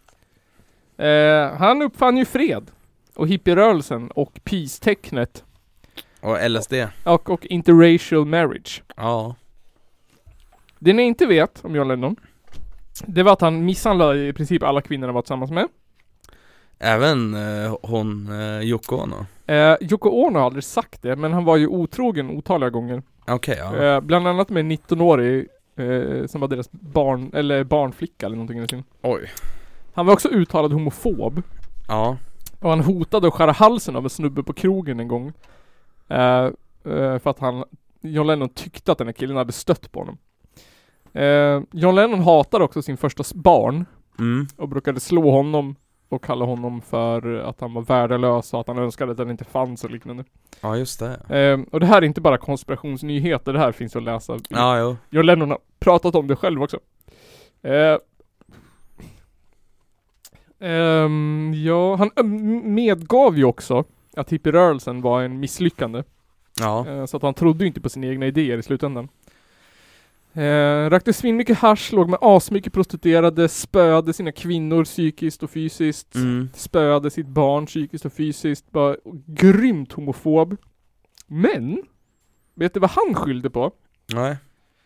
Han uppfann ju fred och hippierörelsen och peace-tecknet. Och LSD. Och interracial marriage. Ja. Det ni inte vet om John Lennon, det var att han misshandlade i princip alla kvinnor han var tillsammans med. Även Yoko Ono? Yoko Ono har aldrig sagt det, men han var ju otrogen otaliga gånger. Okej, ja. Bland annat med en 19-årig som var deras barnflicka eller någonting i sin. Oj. Han var också uttalad homofob. Ja. Och han hotade att skära halsen av en snubbe på krogen en gång. För att John Lennon tyckte att den här killen hade stött på honom. John Lennon hatade också sin första barn. Och brukade slå honom och kalla honom för att han var värdelös och att han önskade att den inte fanns och liknande. Ja, just det. Och det här är inte bara konspirationsnyheter, det här finns att läsa. Ja, jo. John Lennon har pratat om det själv också. Ja, han medgav ju också att hippierörelsen var en misslyckande. Ja. Så att han trodde ju inte på sina egna idéer i slutändan. Rökte svin mycket hasch, låg med asmycket prostituerade, spöade sina kvinnor psykiskt och fysiskt, spöade sitt barn psykiskt och fysiskt, bara grymt homofob. Men, vet du vad han skyllde på? Nej.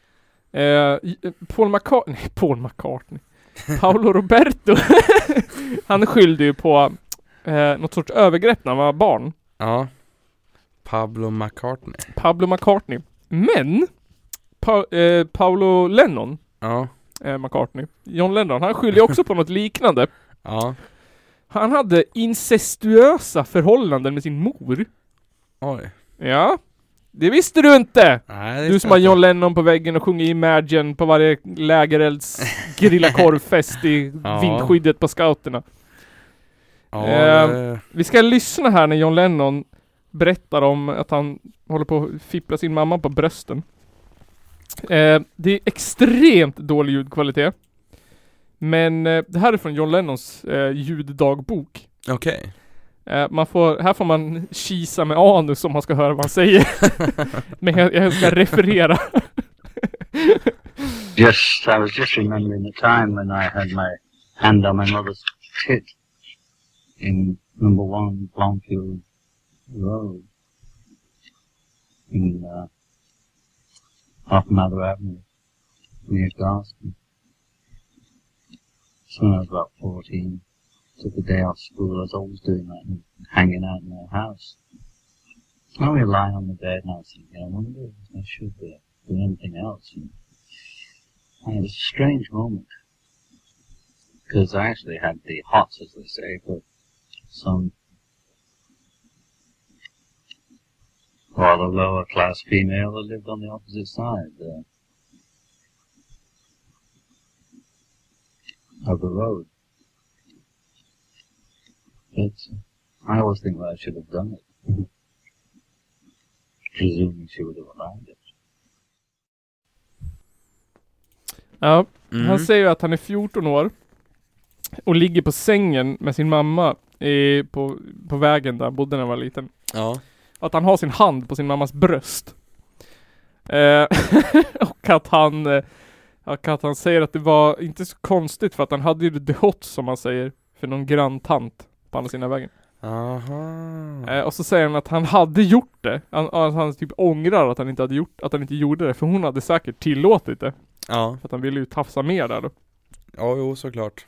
Paul McCartney. Paolo Roberto. Han skyllde ju på något sorts övergrepp när han var barn. Ja. Pablo McCartney. Men Paolo Lennon. Ja. McCartney. John Lennon, han skyllde också på något liknande. Ja. Han hade incestuösa förhållanden med sin mor. Oj. Ja. Det visste du inte! Nej, du som har John Lennon på väggen och sjunger Imagine på varje lägerelds grillakorvfest i vindskyddet på scouterna. Vi ska lyssna här när John Lennon berättar om att han håller på att fippla sin mamma på brösten. Det är extremt dålig ljudkvalitet. Men det här är från John Lennons ljuddagbok. Okej. Här får man kisa med anus om man ska höra vad han säger. Men jag ska referera. I was just remembering the time when I had my hand on my mother's tit in number 1 Blomfield Road in off Mather Avenue near Garston. So when I was about 14, took a day off school. I was always doing that and hanging out in their house. I was lying on the bed and I was thinking, I wonder if I should do anything else. And it was a strange moment because I actually had the hots, as they say, for some rather lower class female that lived on the opposite side of the road. But I always think that I should have done it. Presuming she would have allowed it. Ja, han säger att han är 14 år och ligger på sängen med sin mamma på vägen där han bodde när han var liten. Ja. Att han har sin hand på sin mammas bröst. Och att han säger att det var inte så konstigt för att han hade ju det hot som han säger för någon granntant på andra sidan vägen. Aha. Och så säger han att han hade gjort det. Han typ ångrar att han inte gjorde det för hon hade säkert tillåtit det. Ja. För att han ville ju tafsa mer där då. Ja, jo, såklart.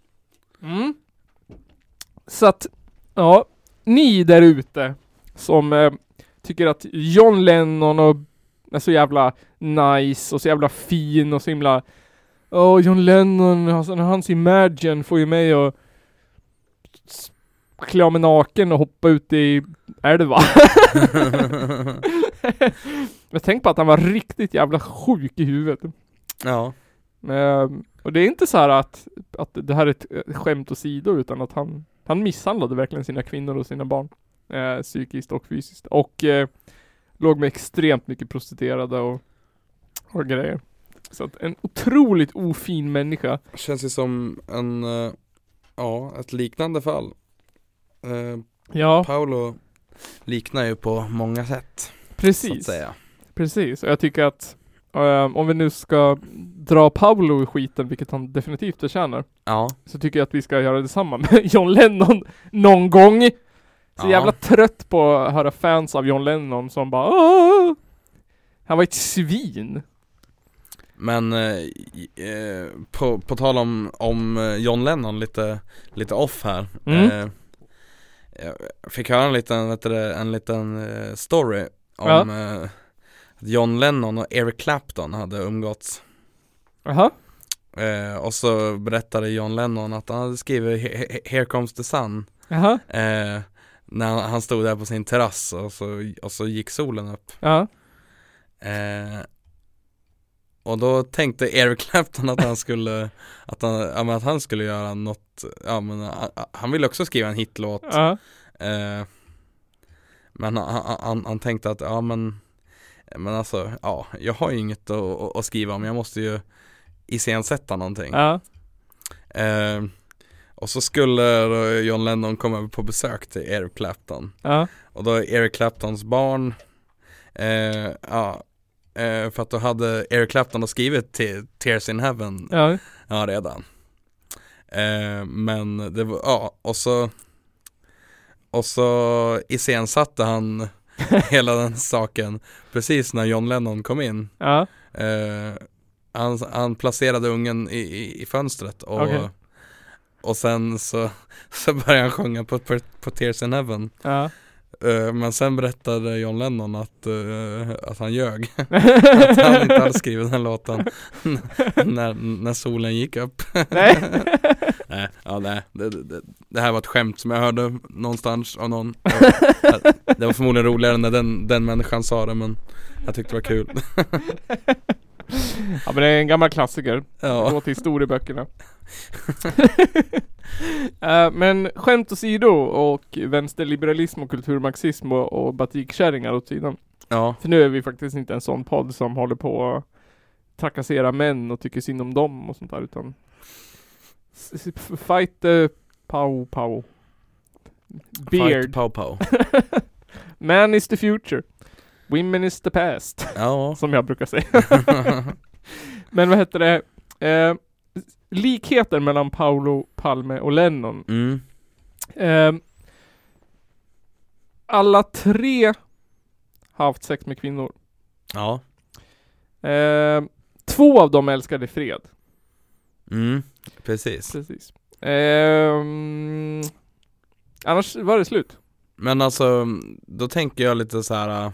Så att, ja, ni där ute som tycker att John Lennon är så jävla nice och så jävla fin och så himla John Lennon, alltså, hans Imagine får ju mig att klä av mig naken och hoppa ut i älva. Jag tänkte på att han var riktigt jävla sjuk i huvudet. Ja. Och det är inte så här att det här är ett skämt åsido utan att han misshandlade verkligen sina kvinnor och sina barn. Psykiskt och fysiskt. Och låg med extremt mycket prostituerade och grejer. Så att en otroligt ofin människa. Känns ju som ett liknande fall. Ja. Paolo liknar ju på många sätt. Precis. Så att säga. Precis. Och jag tycker att om vi nu ska dra Paolo i skiten, vilket han definitivt förtjänar. Ja. Så tycker jag att vi ska göra detsamma med John Lennon någon gång. Så jävla trött på att höra fans av John Lennon som bara han var ett svin. Men på tal om John Lennon lite off här. Jag fick höra en liten story om att John Lennon och Eric Clapton hade umgåtts. Jaha. Och så berättade John Lennon att han hade skrivit Here Comes the Sun. Jaha. När han stod där på sin terrass och så gick solen upp. Ja. Och då tänkte Eric Clapton att han skulle göra något. Han ville också skriva en hitlåt. Ja. Men han tänkte att jag har ju inget att skriva om. Jag måste ju iscensätta någonting. Ja. Och så skulle John Lennon komma över på besök till Eric Clapton. Ja. Och då Eric Claptons barn För att då hade Eric Clapton skrivit till Tears in Heaven redan. Men det var, och så iscensatte han hela den saken precis när John Lennon kom in. Han placerade ungen i fönstret och sen så började han sjunga på Tears in Heaven. Men sen berättade John Lennon att han ljög. Att han inte hade skrivit den låten när solen gick upp. Nej. Det här var ett skämt som jag hörde någonstans av någon. Det var förmodligen roligare när den människan sa det, men jag tyckte det var kul. Ja, men det är en gammal klassiker. Det går till historieböckerna. Men skämt åsido och vänsterliberalism och kulturmarxism och batikkärringar åt sidan. För nu är vi faktiskt inte en sån podd som håller på att trakassera män och tycker synd om dem och sånt där, utan fight pow. Beard. Fight pow. Man is the future. Women is the past. Som jag brukar säga. Men vad heter det? Likheter mellan Paolo, Palme och Lennon. Alla tre har haft sex med kvinnor. Två av dem älskade fred. Precis. Annars var det slut. Men alltså, då tänker jag lite så här.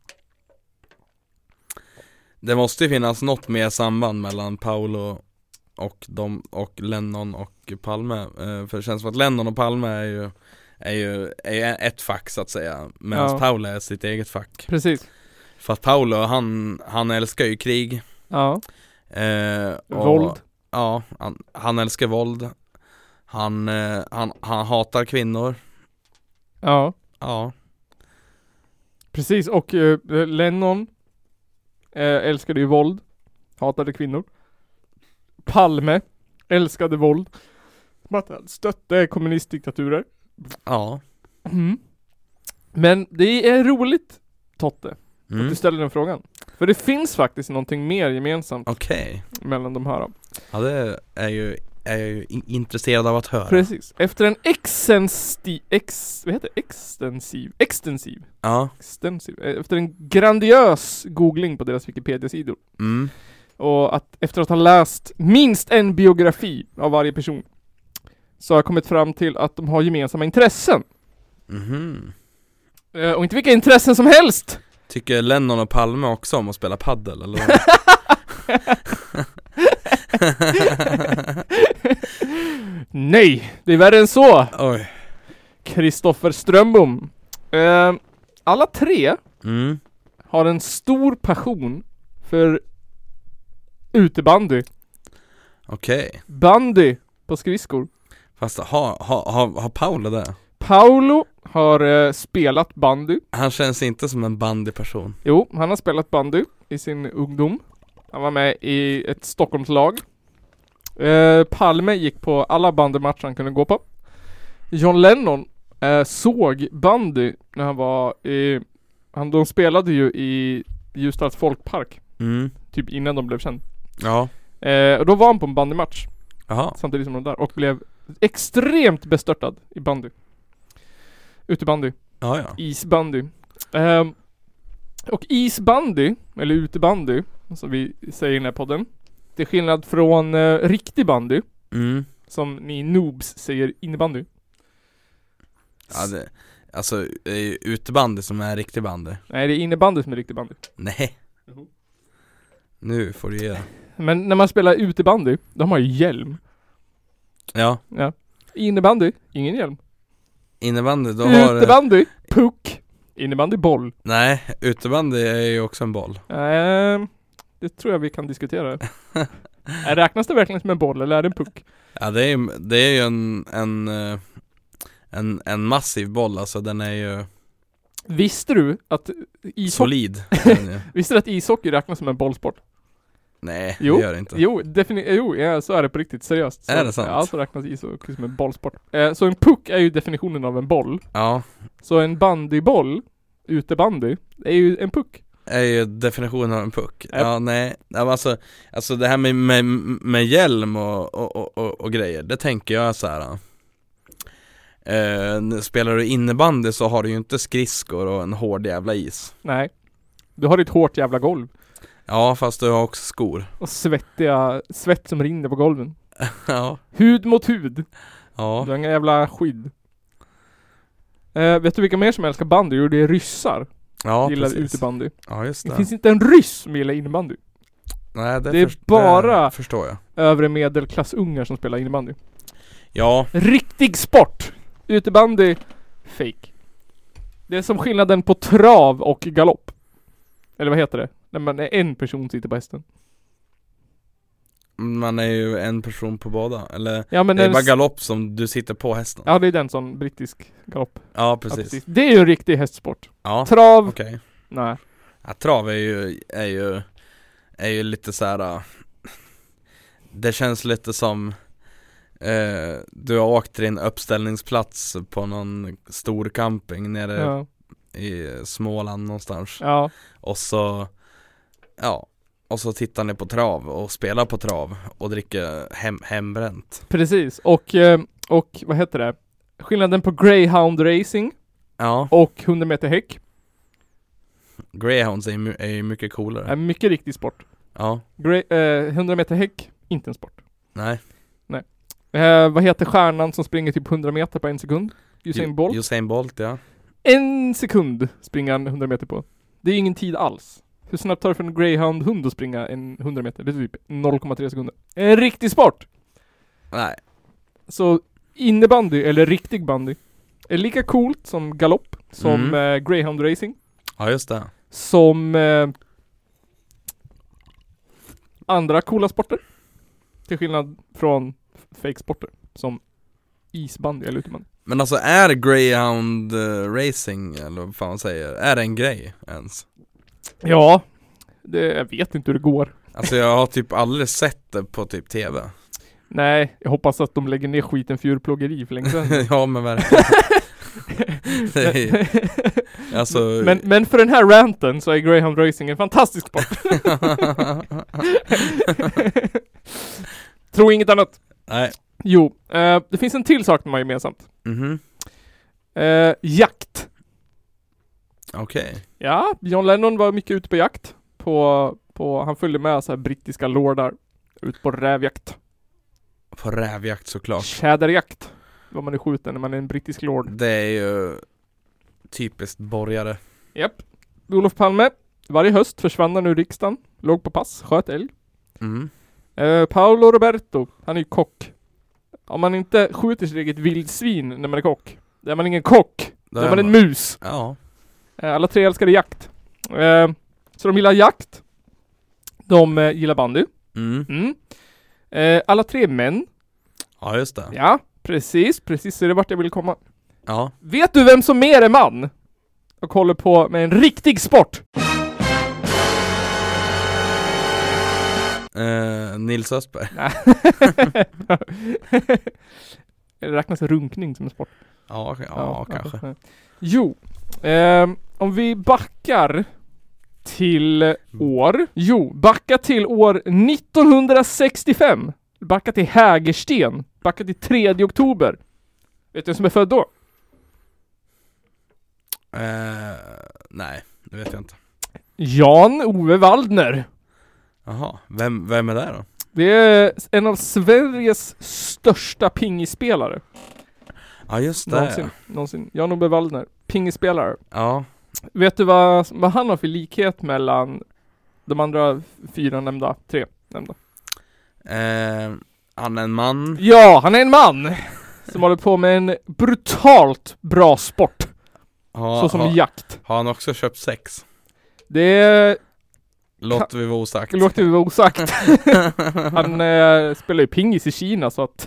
Det måste ju finnas något mer samband mellan Paolo och Lennon och Palme. För det känns som att Lennon och Palme är ju ett fack så att säga, medan Paolo är sitt eget fack. Precis. För att Paolo, han älskar ju krig. Våld. Han älskar våld. Han hatar kvinnor. Precis, och Lennon älskade ju våld, hatade kvinnor. Palme älskade våld, stötte kommunistdiktaturer. Men det är roligt, Totte, att du ställer den frågan. För det finns faktiskt någonting mer gemensamt mellan de här. Ja, det är ju intresserad av att höra. Precis. Efter en extensiv. Efter en grandiös googling på deras Wikipedia-sidor. Och efter att ha läst minst en biografi av varje person, så har jag kommit fram till att de har gemensamma intressen. Och inte vilka intressen som helst. Tycker Lennon och Palme också om att spela paddel, eller? Nej, det är värre än så. Kristoffer Strömbom. Alla tre har en stor passion för utebandy. Bandy på skridskor. Fast har Paolo det? Paolo har spelat bandy. Han känns inte som en bandyperson. Jo, han har spelat bandy i sin ungdom. Han var med i ett Stockholmslag. Palme gick på alla bandymatcher han kunde gå på. John Lennon såg bandy när han var de spelade ju i Ljusdals folkpark. Typ innan de blev känd. Och då var han på en bandymatch. Samtidigt som de där. Och blev extremt bestörtad i bandy. Utebandy. Isbandy. Och isbandy, eller utebandy, som vi säger i den här podden, det är skillnad från riktig bandy, som ni noobs säger innebandy. Alltså, det är utebandy som är riktig bandy. Nej, det är innebandy som är riktig bandy. Nej. Nu får du ge. Men när man spelar utebandy, då har man ju hjälm. Innebandy, ingen hjälm. Innebandy, då har utebandy, puck. Innebandy, boll. Nej, utebandy är ju också en boll. Det tror jag vi kan diskutera. Räknas det verkligen som en boll eller är det en puck? Ja, det är ju en massiv boll, alltså den är ju... Visste du att solid. Visste du att ishockey räknas som en bollsport? Nej, det gör det inte. Jo, så är det på riktigt, seriöst. Är det sant? Ja, så räknas ishockey som en bollsport. Så en puck är ju definitionen av en boll. Så en bandyboll, utebandy, är ju en puck. är ju definitionen av en puck. Ja, nej. Alltså det här med hjälm och grejer, det tänker jag så här. Spelar du innebandy så har du ju inte skridskor och en hård jävla is. Nej. Du har ett hårt jävla golv. Ja, fast du har också skor. Och svett som rinner på golven. Ja. Hud mot hud. Ja. Du har inga jävla skydd. Vet du vilka mer som älskar bandy? Jo, det är ryssar. Ja, gillar precis. utebandy. Ja, just det. Det finns inte en ryss som gillar innebandy. Nej, det är bara det förstår jag. Övre medelklassungar som spelar innebandy. Ja. Riktig sport. Utebandy, fake. Det är som skillnaden på trav och galopp. Eller vad heter det? När man är en person sitter på hästen. Man är ju en person på båda. Eller ja, men det är bara galopp som du sitter på hästen. Ja, det är den som brittisk galopp. Ja, precis. Det är ju en riktig hästsport. Ja. Trav. Okay. Nej. Ja, trav är ju lite så här. Det känns lite som du har åkt till en uppställningsplats på någon stor camping nere i Småland någonstans. Ja. Och så tittar ni på trav och spelar på trav och dricker hembränt. Precis. Och vad heter det? Skillnaden på greyhound racing och 100 meter häck. Greyhounds är ju mycket coolare. Är mycket riktig sport. Ja. 100 meter häck, inte en sport. Nej. Vad heter stjärnan som springer typ 100 meter på en sekund? Usain Bolt. Usain Bolt, ja. En sekund springer han 100 meter på. Det är ingen tid alls. Hur snabbt tar det för en greyhound-hund att springa en 100 meter? Det är typ 0,3 sekunder. En riktig sport! Nej. Så innebandy, eller riktig bandy, är lika coolt som galopp, som greyhound racing. Ja, just det. Som andra coola sporter. Till skillnad från fake-sporter, som isbandy eller utebandy. Men alltså, är greyhound racing, eller vad fan man säger, är det en grej ens? Ja, jag vet inte hur det går. Alltså jag har typ aldrig sett det på typ tv. Nej, jag hoppas att de lägger ner skiten för djurplågeri för länge sedan. Ja, men verkligen. Alltså... men för den här ranten så är greyhound racing en fantastisk sport. Tror inget annat. Nej. Jo, det finns en till sak de har gemensamt. Jakt. Okej. Ja, John Lennon var mycket ute på jakt. Han följde med så här brittiska lordar ut på rävjakt. På rävjakt såklart. Tjäderjakt. Vad man är skjuten när man är en brittisk lord. Det är ju typiskt borgare. Japp. Olof Palme, varje höst försvann han ur riksdagen. Låg på pass, sköt älg. Paolo Roberto, han är ju kock. Om man inte skjuter sitt eget vildsvin när man är kock, då är man ingen kock. Då är man en mus. Ja. Alla tre älskade jakt. Så de gillar jakt. De gillar bandy. Alla tre är män. Ja, just det. Ja, precis är det vart jag vill komma. Ja. Vet du vem som mer är man? Och håller på med en riktig sport? Nils Östberg. Eller räknas runkning som en sport? Ja, kanske. Jo, om vi backar till backa till år 1965. Backa till Hägersten. Backa till 3 oktober. Vet du vem som är född då? Nej, det vet jag inte. Jan-Ove Waldner. Jaha, vem är det då? Det är en av Sveriges största pingisspelare. Ja, just det. Någonsin. Jan-Ove Waldner. Pingisspelare. Ja. Vet du vad han har för likhet mellan de andra 3 nämnda? Han är en man. Ja, han är en man som håller på med en brutalt bra sport. Så som jakt. Har han också köpt sex? Det låter vi vara osagt. Han spelar ju pingis i Kina så att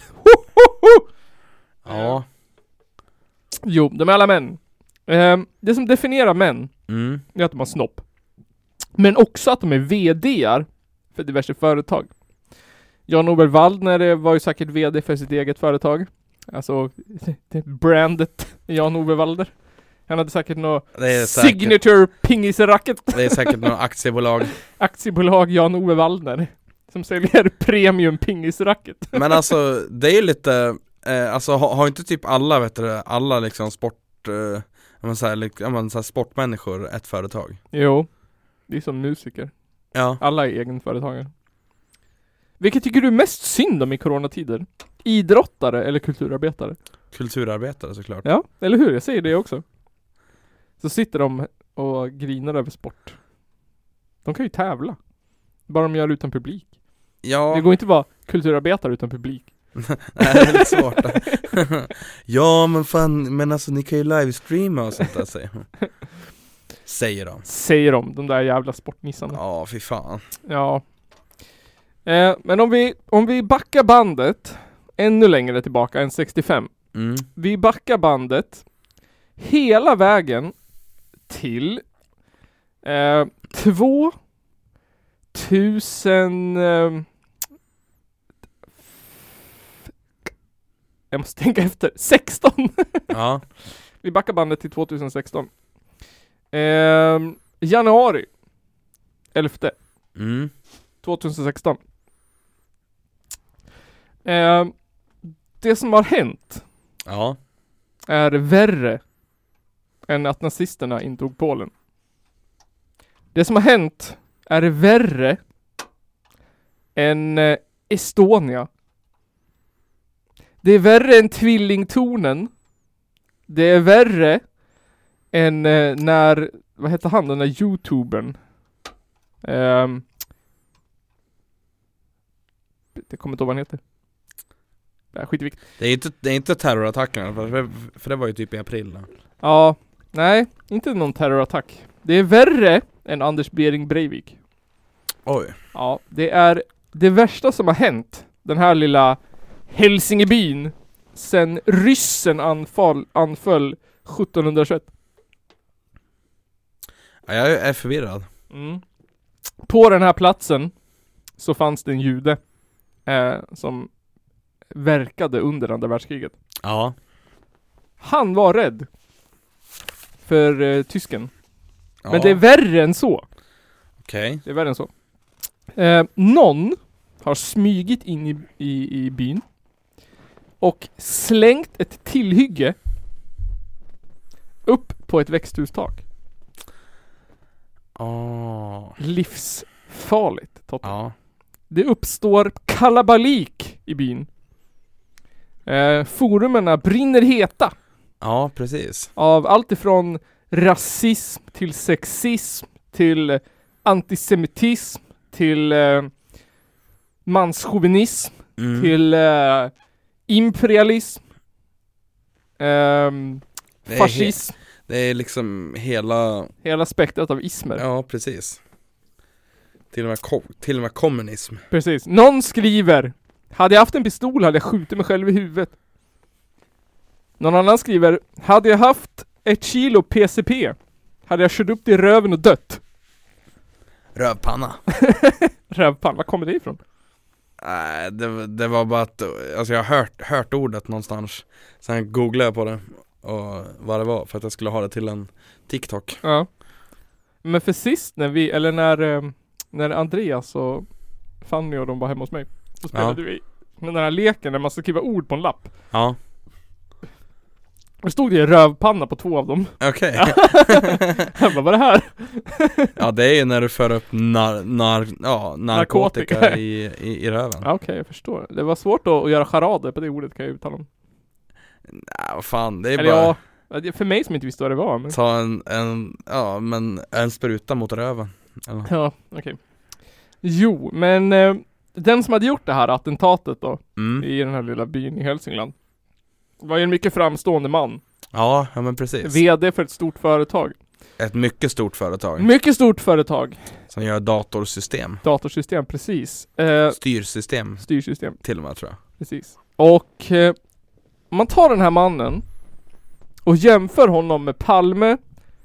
ja. Jo, de är alla män. Det som definierar män är att de har snopp. Men också att de är vd:ar för diverse företag. Jan-Ove Waldner var ju säkert vd för sitt eget företag. Alltså det brandet Jan-Ove Waldner. Han hade säkert något signature pingisracket. Det är säkert något aktiebolag. Aktiebolag Jan-Ove Waldner som säljer premium pingisracket. Men alltså, det är ju lite alltså har inte typ alla, vet du, alla liksom så här sportmänniskor ett företag? Jo, det är som musiker. Ja. Alla är egenföretagare. Vilket tycker du mest synd om i coronatider? Idrottare eller kulturarbetare? Kulturarbetare såklart. Ja, eller hur? Jag säger det också. Så sitter de och grinar över sport. De kan ju tävla. Bara de gör utan publik. Ja. Det går inte att vara kulturarbetare utan publik. Nej, det är lite svårt. Ja, men fan, men alltså ni kan ju livestreama och sånt där, säger de där jävla sportnissarna. Ja, fy fan. Ja. Men om vi backar bandet ännu längre tillbaka än 65. Vi backar bandet hela vägen till 2000 jag måste tänka efter. 16. Ja. Vi backar bandet till 2016. Januari 11. 2016. Det som har hänt är värre än att nazisterna intog Polen. Det som har hänt är värre än Estonia. Det är värre än tvillingtornen. Det är värre än när, vad heter han, den där YouTubern? Det kommer inte ihåg vad han heter. Det är skitviktigt. Det är inte terrorattacken, för det var ju typ i april då. Ja, nej, inte någon terrorattack. Det är värre än Anders Behring Breivik. Oj. Ja, det är det värsta som har hänt. Den här lilla Hälsingebyn sen ryssen anföll 1721. Ja, jag är förvirrad. På den här platsen så fanns det en jude som verkade under andra världskriget. Ja. Han var rädd för tysken. Men det är värre än så. Okej. Det är värre än så. Någon har smygit in i byn och slängt ett tillhygge upp på ett växthustak. Livsfarligt, Totte. Ja. Det uppstår kalabalik i byn. Forumerna brinner heta. Ja, precis. Av allt ifrån rasism till sexism till antisemitism till manschauvinism till imperialism, fascism. Det är liksom hela spektrat av ismer. Ja, precis. Till och med kommunism. Precis. Någon skriver: hade jag haft en pistol hade jag skjutit mig själv i huvudet. Någon annan skriver: hade jag haft 1 kilo PCP hade jag kört upp det i röven och dött. Rövpanna. Rövpanna, vad kommer det ifrån? Nej, det var bara att alltså jag har hört ordet någonstans. Sen googlade jag på det och vad det var för att jag skulle ha det till en TikTok. Ja. Men för sist när Andreas och Fanny och de var hemma hos mig, så spelade vi med den här leken där man ska skriva ord på en lapp. Ja. Det stod det rövpanna på 2 av dem. Okej. Jag bara, vad är det här? Ja, det är ju när du för upp narkotika i röven. Ja, okej, jag förstår. Det var svårt att göra charader på det ordet, kan jag uttala om. Nej, vad fan, det är eller bara... Ja, för mig som inte visste vad det var. Men... Ta en spruta mot röven. Eller? Ja, okej. Jo, men den som hade gjort det här attentatet då, i den här lilla byn i Hälsingland, var ju en mycket framstående man. Ja, men precis. VD för ett stort företag. Ett mycket stort företag. Mycket stort företag. Som gör datorsystem. Datorsystem, precis. Styrsystem. Styrsystem. Till och med, tror jag. Precis. Och om man tar den här mannen och jämför honom med Palme,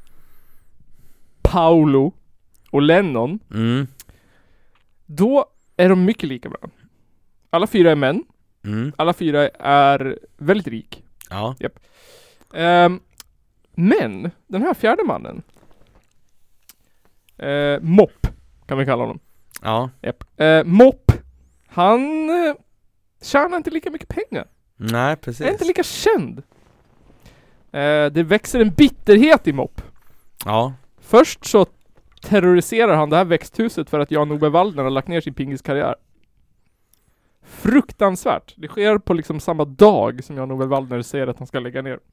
Paolo och Lennon, då är de mycket lika varandra. Alla 4 är män. Alla 4 är väldigt rik. Ja. Yep. Men den här fjärde mannen, Mopp kan vi kalla honom. Ja. Yep. Mopp, han tjänar inte lika mycket pengar. Nej, precis. Är inte lika känd. Det växer en bitterhet i Mopp. Ja. Först så terroriserar han det här växthuset för att Jan-Ove Waldner har lagt ner sin pingiskarriär. Fruktansvärt. Det sker på liksom samma dag som Jan-Ove Waldner säger att han ska lägga ner.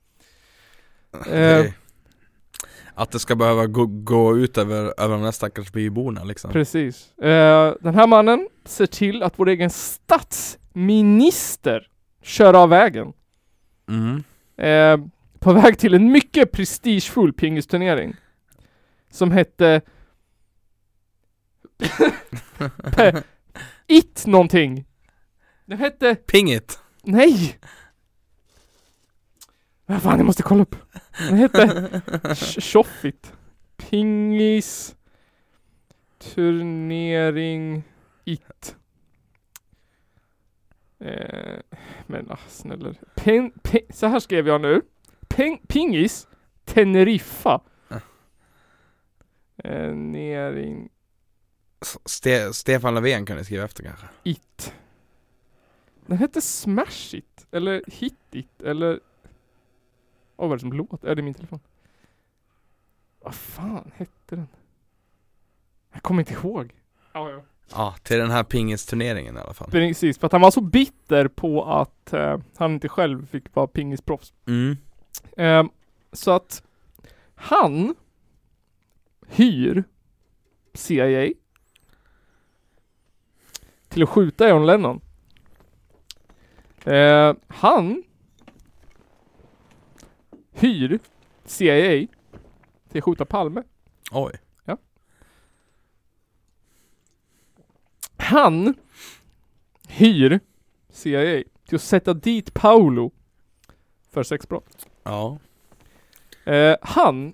Att det ska behöva gå ut över de där stackars byborna liksom. Precis. Den här mannen ser till att vår egen statsminister kör av vägen. På väg till en mycket prestigefull pingisturnering som hette It någonting. Den hette Pingit. Nej. Vad fan, jag måste kolla upp. Den hette Shoffit. Pingis turnering It. Men snälla. Så här skrev jag nu. Pingis Teneriffa. Nering. Stefan Löfven kan ni skriva efter kanske. It. Den hette Smash It. Eller Hit It. Eller... vad är det som låt? Är det min telefon? Vad fan hette den? Jag kommer inte ihåg. Ja, till den här pingisturneringen i alla fall. Precis, för att han var så bitter på att han inte själv fick vara pingisproffs. Så att han hyr CIA till att skjuta John Lennon. Han hyr CIA till att skjuta Palme. Oj. Ja. Han hyr CIA till att sätta dit Paolo för sexbrott. Ja. Han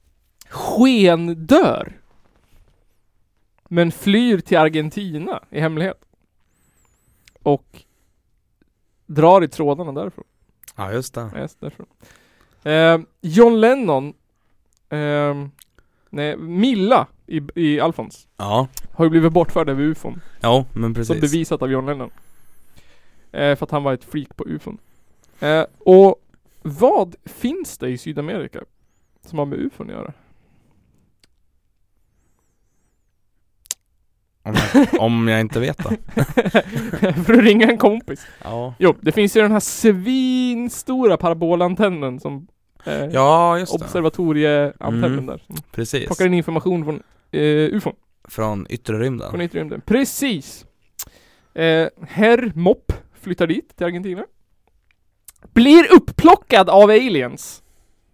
skendör men flyr till Argentina i hemlighet och drar i trådarna därifrån. Ja, just det. Yes, därifrån. John Lennon Milla i Alfons har ju blivit bortförd över UFOn. Ja, men precis. Som bevisat av John Lennon. För att han var ett freak på UFOn. Och vad finns det i Sydamerika som har med UFOn att göra? Om jag inte vet det. För att ringa en kompis. Ja. Jo, det finns ju den här svinstora parabolantennen som ja, just det. Observatorieantennen där. Precis. Plockar in information från UFOn. Från yttre rymden. Från yttre rymden. Precis. Herr Mopp flyttar dit till Argentina. Blir upplockad av aliens.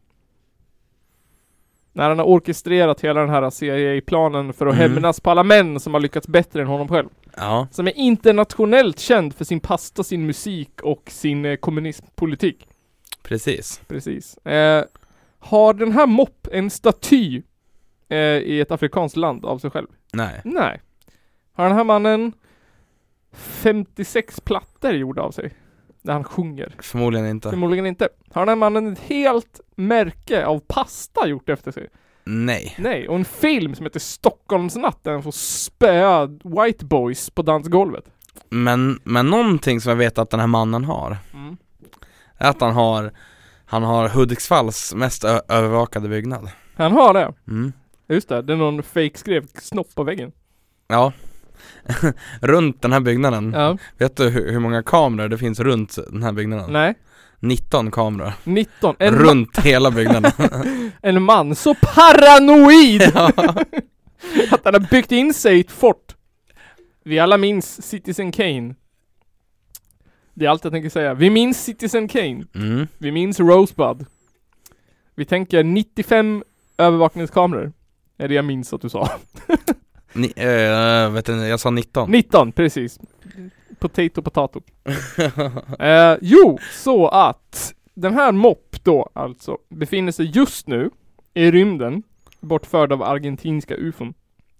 När han har orkestrerat hela den här CIA-planen för att hämnas på alla män som har lyckats bättre än honom själv. Ja. Som är internationellt känd för sin pasta, sin musik och sin kommunistpolitik. Precis. Precis. Har den här Mopp en staty i ett afrikanskt land av sig själv? Nej. Nej. Har den här mannen 56 plattor gjorda av sig? Där han sjunger? Förmodligen inte. Förmodligen inte. Har den här mannen ett helt märke av pasta gjort efter sig? Nej. Nej, och en film som heter Stockholmsnatt där han får spöa white boys på dansgolvet. Men någonting som jag vet att den här mannen har är att han har Hudiksvalls mest övervakade byggnad. Han har det? Just det, det är någon fake skrev snopp på väggen. Ja. Runt den här byggnaden. Ja. Vet du hur många kameror det finns runt den här byggnaden? Nej. 19 kameror. 19? Runt hela byggnaden. En man så paranoid att han har byggt in sig i ett fort. Vi alla minns Citizen Kane. Det är allt jag tänker säga. Vi minns Citizen Kane. Vi minns Rosebud. Vi tänker 95 övervakningskameror. Är det jag minns att du sa. Vet du, jag sa 19. 19, precis. Potato. Jo, så att den här Mopp då alltså befinner sig just nu i rymden, bortförd av argentinska UFOn.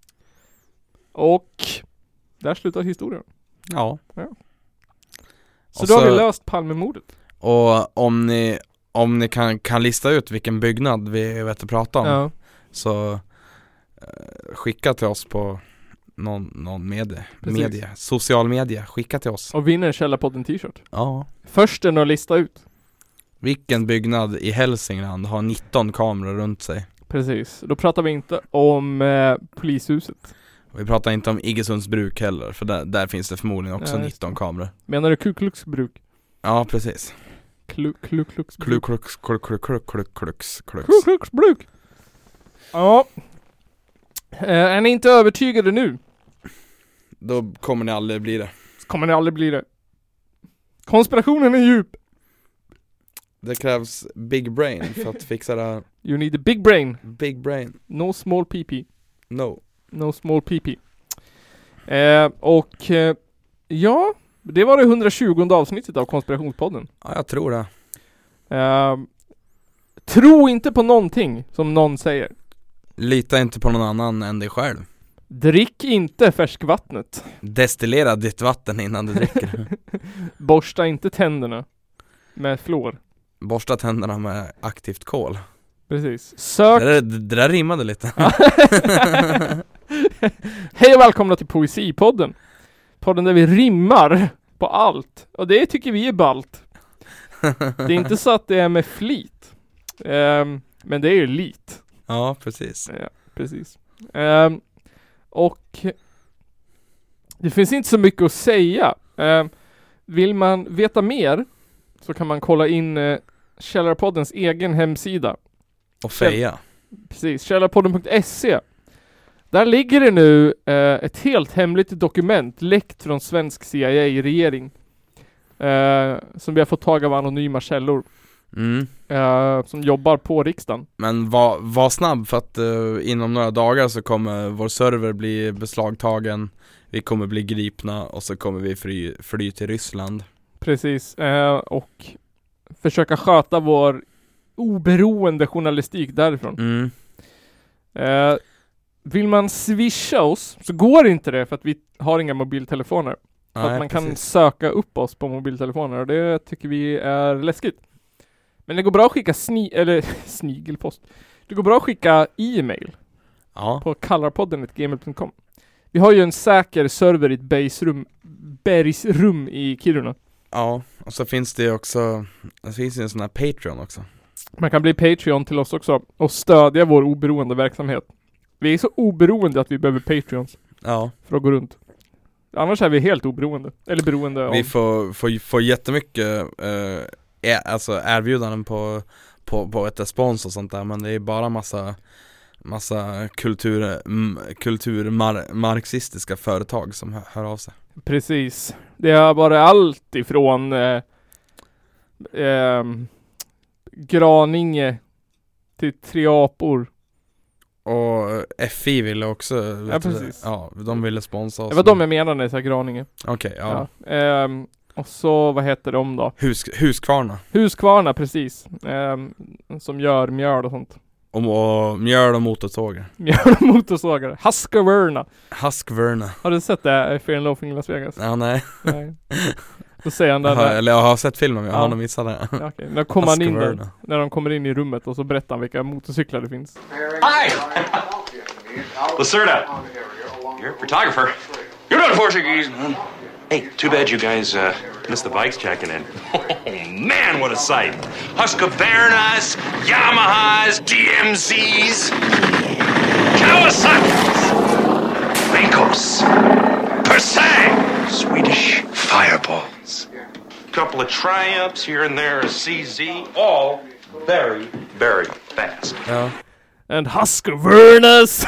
Och där slutar historien. Ja. Så då har vi löst Palmemordet. Och om ni kan lista ut vilken byggnad vi vet att prata om, så skicka till oss på någon media, social media, skicka till oss. Och vinner en Källarpodden t-shirt. Ja. Först är att lista ut vilken byggnad i Hälsingland har 19 kameror runt sig. Precis, då pratar vi inte om polishuset. Och vi pratar inte om Iggesunds bruk heller, för där finns det förmodligen också 19 kameror. Menar du Kuklux bruk? Ja, precis. Kluklux bruk. Ja. Är ni inte övertygade nu? Då kommer ni aldrig bli det. Konspirationen är djup. Det krävs big brain för att fixa det här. You need a big brain. Big brain. No small PP. No small PP. Ja, det var det 120 avsnittet av Konspirationspodden. Ja, jag tror det. Tro inte på någonting som någon säger. Lita inte på någon annan än dig själv. Drick inte färskvattnet. Destillera ditt vatten innan du dricker. Borsta inte tänderna med fluor. Borsta tänderna med aktivt kol. Precis. Sök... Det där rimmade lite. Hej och välkomna till Poesipodden. Podden där vi rimmar på allt. Och det tycker vi är ballt. Det är inte så att det är med flit. Men det är ju lit. Ja, precis. Ja, precis. Och det finns inte så mycket att säga. Vill man veta mer så kan man kolla in Källarpoddens egen hemsida. Och feja. Precis, källarpodden.se. Där ligger det nu ett helt hemligt dokument läckt från svensk CIA-regering. Som vi har fått tag av anonyma källor. Som jobbar på riksdagen. Men var snabb, för att inom några dagar så kommer vår server bli beslagtagen. Vi kommer bli gripna och så kommer vi fly till Ryssland. Precis, och försöka sköta vår oberoende journalistik därifrån. Vill man swisha oss så går inte det, för att vi har inga mobiltelefoner. Så att man kan söka upp oss på mobiltelefoner, och det tycker vi är läskigt. Men det går bra att skicka snigelpost. Det går bra att skicka e-mail på kallarpodden@gmail.com. Vi har ju en säker server i ett bergsrum i Kiruna. Ja, och så finns det också, det finns en sån här Patreon också. Man kan bli Patreon till oss också och stödja vår oberoende verksamhet. Vi är så oberoende att vi behöver Patreons för att gå runt. Annars är vi helt oberoende. Eller beroende av... Vi får jättemycket alltså erbjudanden på ett respons och sånt där, men det är bara massa kulturmarxistiska företag som hör av sig. Precis. Det har varit allt ifrån Graninge till Tre apor. Och FI ville också, precis. Ja, de ville sponsra oss. Det var de jag menade när jag sa Graninge. Okej, ja. Och så, vad heter de då? Husqvarna. Husqvarna, precis. Som gör mjöl och sånt. Och mjöl och motorsågar. Mjöl och motorsågar. Husqvarna. Har du sett det? Fear and Loafing i Las Vegas? Ja, nej. Då säger han där. Eller jag har sett filmen, men jag har nog missat det. Ja, okay. När de kommer in i rummet och så berättar han vilka motorcyklar det finns. Hi! Lacerda! You're a photographer. You're not a Portuguese, man. Hey, too bad you guys missed the bikes checking in. Oh, man, what a sight. Husqvarnas, Yamahas, DMZs, Kawasaki's, Rinkos, Persay, Swedish Fireballs. Couple of Triumphs here and there, a CZ, all very, very fast. Ja. And Husqvarnas.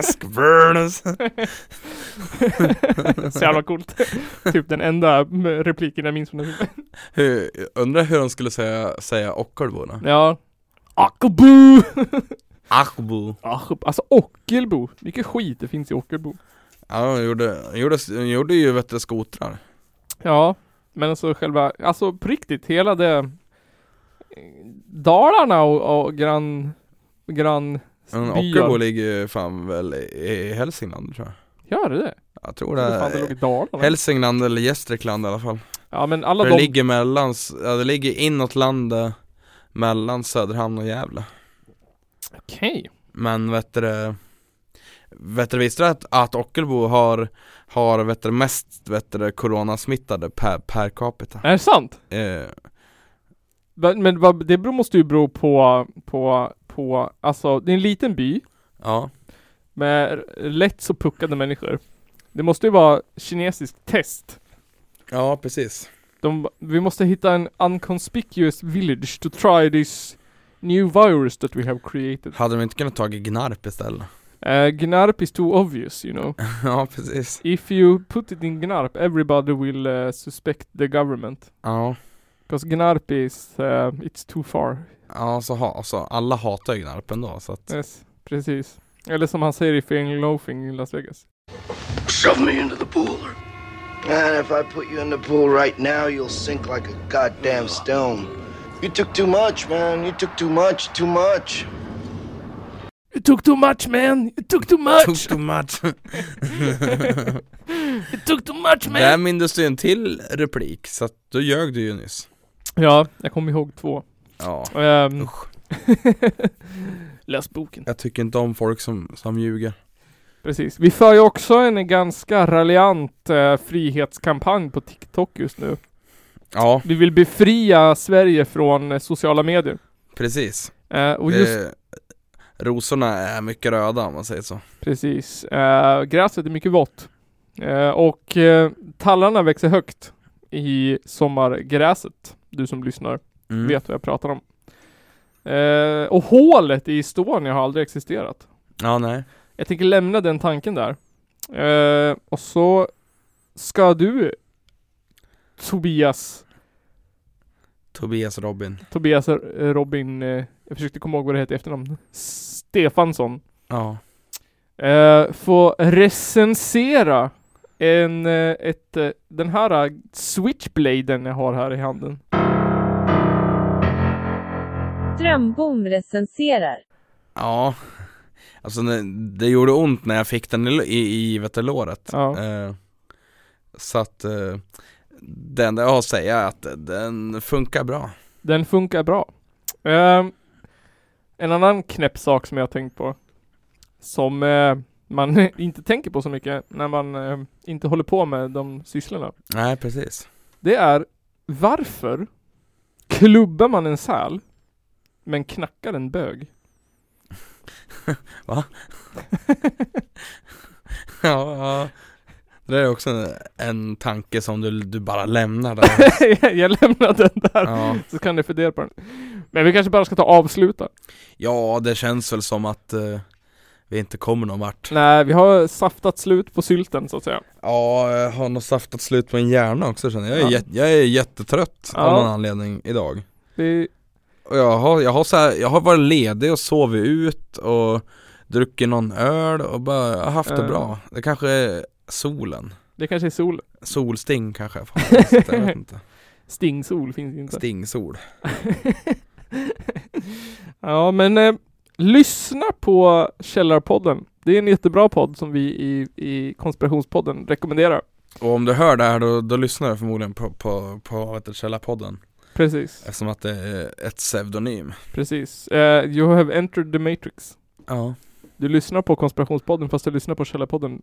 Så jävla coolt. Typ den enda repliken jag minns från den filmen. Undrar hur de skulle säga Ockelborna. Ja. Ockelbo. Alltså Ockelbo. Vilket skit det finns i Ockelbo. Ja, de gjorde ju skotrar. Ja, men alltså själva, alltså på riktigt, hela det Dalarna och grann Ockelbo ligger fan väl i Hälsingland, tror jag. Gör det? Jag tror det låg i Dalarna. Hälsingland eller Gästrikland i alla fall. Ja, men alla det ligger mellan, det ligger inåt landet mellan Söderhamn och Gävle. Okej. Men visste du att Ockelbo har mest coronasmittade per capita? Är det sant? Men det måste ju bero på alltså, det är en liten by. Ja. Med lätt så puckade människor. Det måste ju vara kinesiskt test. Ja, precis. Vi måste hitta en unconspicuous village to try this new virus that we have created. Hade de inte kunnat ta Gnarp istället? Gnarp is too obvious, you know. Ja, precis. If you put it in Gnarp, everybody will suspect the government. Ja. Because Gnarp is, it's too far. Ja, så alla hatar ju Gnarp ändå, så att... Yes, precis. Eller som han säger i Fear and Loathing i Las Vegas. Shove me into the pool. And if I put you in the pool right now, you'll sink like a goddamn stone. You took too much, man. You took too much. You took too much, man. You took too much. Took too much. You took too much, man. Där minns du en till replik, så att då ljög du ju nyss. Ja, jag kommer ihåg 2. Ja. Läs boken. Jag tycker inte om folk som ljuger. Precis. Vi för ju också en ganska raljant frihetskampanj på TikTok just nu. Ja. Vi vill befria Sverige från sociala medier. Precis. Och just rosorna är mycket röda, om man säger så. Precis. Gräset är mycket vått. Och tallarna växer högt i sommargräset. Du som lyssnar vet vad jag pratar om. Och hålet i Estonia har aldrig existerat. Ja, nej. Jag tänker lämna den tanken där. Och så ska du Tobias Robin, jag försökte komma ihåg vad det heter i efternamn. Stefansson. Ja. Få recensera den här switchbladen jag har här i handen. Strömbom recenserar. Ja. Alltså det gjorde ont när jag fick den i låret. Ja. Så att det enda jag har att säga är att den funkar bra. Den funkar bra. En annan knäpp sak som jag har tänkt på, som man inte tänker på så mycket när man inte håller på med de sysslorna. Nej, precis. Det är, varför klubbar man en säl men knackar en bög? Va? Ja. Det är också en tanke som du bara lämnar där. Jag lämnar den där. Ja. Så kan du fundera på den. Men vi kanske bara ska avsluta. Ja, det känns väl som att vi inte kommer någon vart. Nej, vi har saftat slut på sylten så att säga. Ja, jag har nog saftat slut på en hjärna också, känner jag. Jag är jättetrött av någon anledning idag. Och jag har varit ledig och sovit ut och druckit någon öl och bara haft det bra. Det kanske är solen. Det kanske är solen. Solsting kanske. Jag vet inte. Stingsol finns inte. Stingsol. Ja, men lyssna på Källarpodden. Det är en jättebra podd som vi i Konspirationspodden rekommenderar. Och om du hör det här då lyssnar du förmodligen på Källarpodden. Precis. Eftersom att det är ett pseudonym. Precis. You have entered the matrix. Ja. Du lyssnar på Konspirationspodden fast du lyssnar på Källarpodden.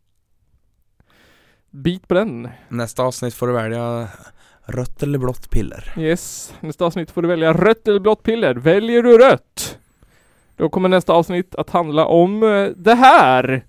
Bit på den. Nästa avsnitt får du välja rött eller blått piller. Yes. Nästa avsnitt får du välja rött eller blått piller. Väljer du rött, då kommer nästa avsnitt att handla om det här.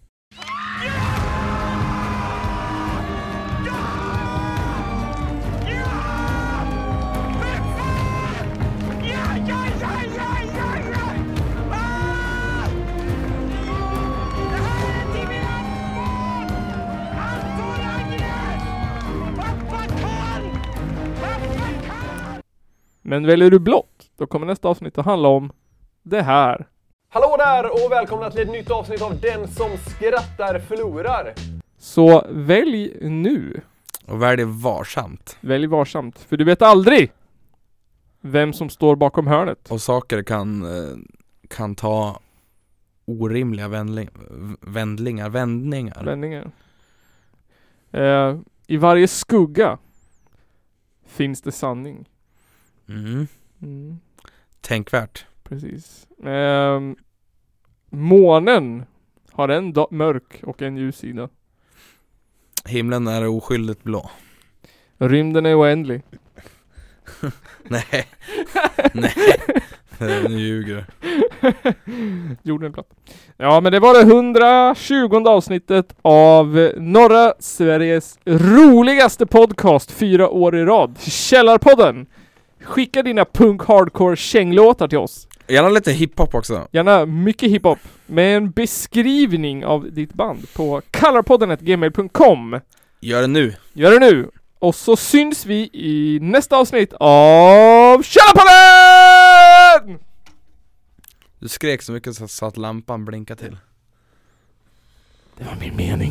Men väljer du blått, då kommer nästa avsnitt att handla om det här. Hallå där och välkomna till ett nytt avsnitt av Den som skrattar förlorar. Så välj nu. Och välj varsamt. Välj varsamt, för du vet aldrig vem som står bakom hörnet. Och saker kan ta orimliga vändningar. I varje skugga finns det sanning. Mm. Tänkvärt. Precis. Månen har en mörk och en ljus sida. Himlen är oskyldigt blå. Rymden är oändlig. Nej. Nu ljuger. Jorden är platt. Ja, men det var det 120:e avsnittet av norra Sveriges roligaste podcast 4 år i rad. Källarpodden. Skicka dina punk hardcore känglåtar till oss. Gärna lite hiphop också. Gärna mycket hiphop med en beskrivning av ditt band på kallarpodden@gmail.com. Gör det nu. Och så syns vi i nästa avsnitt av Källarpodden! Du skrek så mycket så att lampan blinkade till. Det var min mening.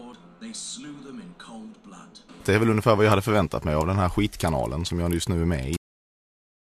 Det är väl ungefär vad jag hade förväntat mig av den här skitkanalen som jag just nu är med i.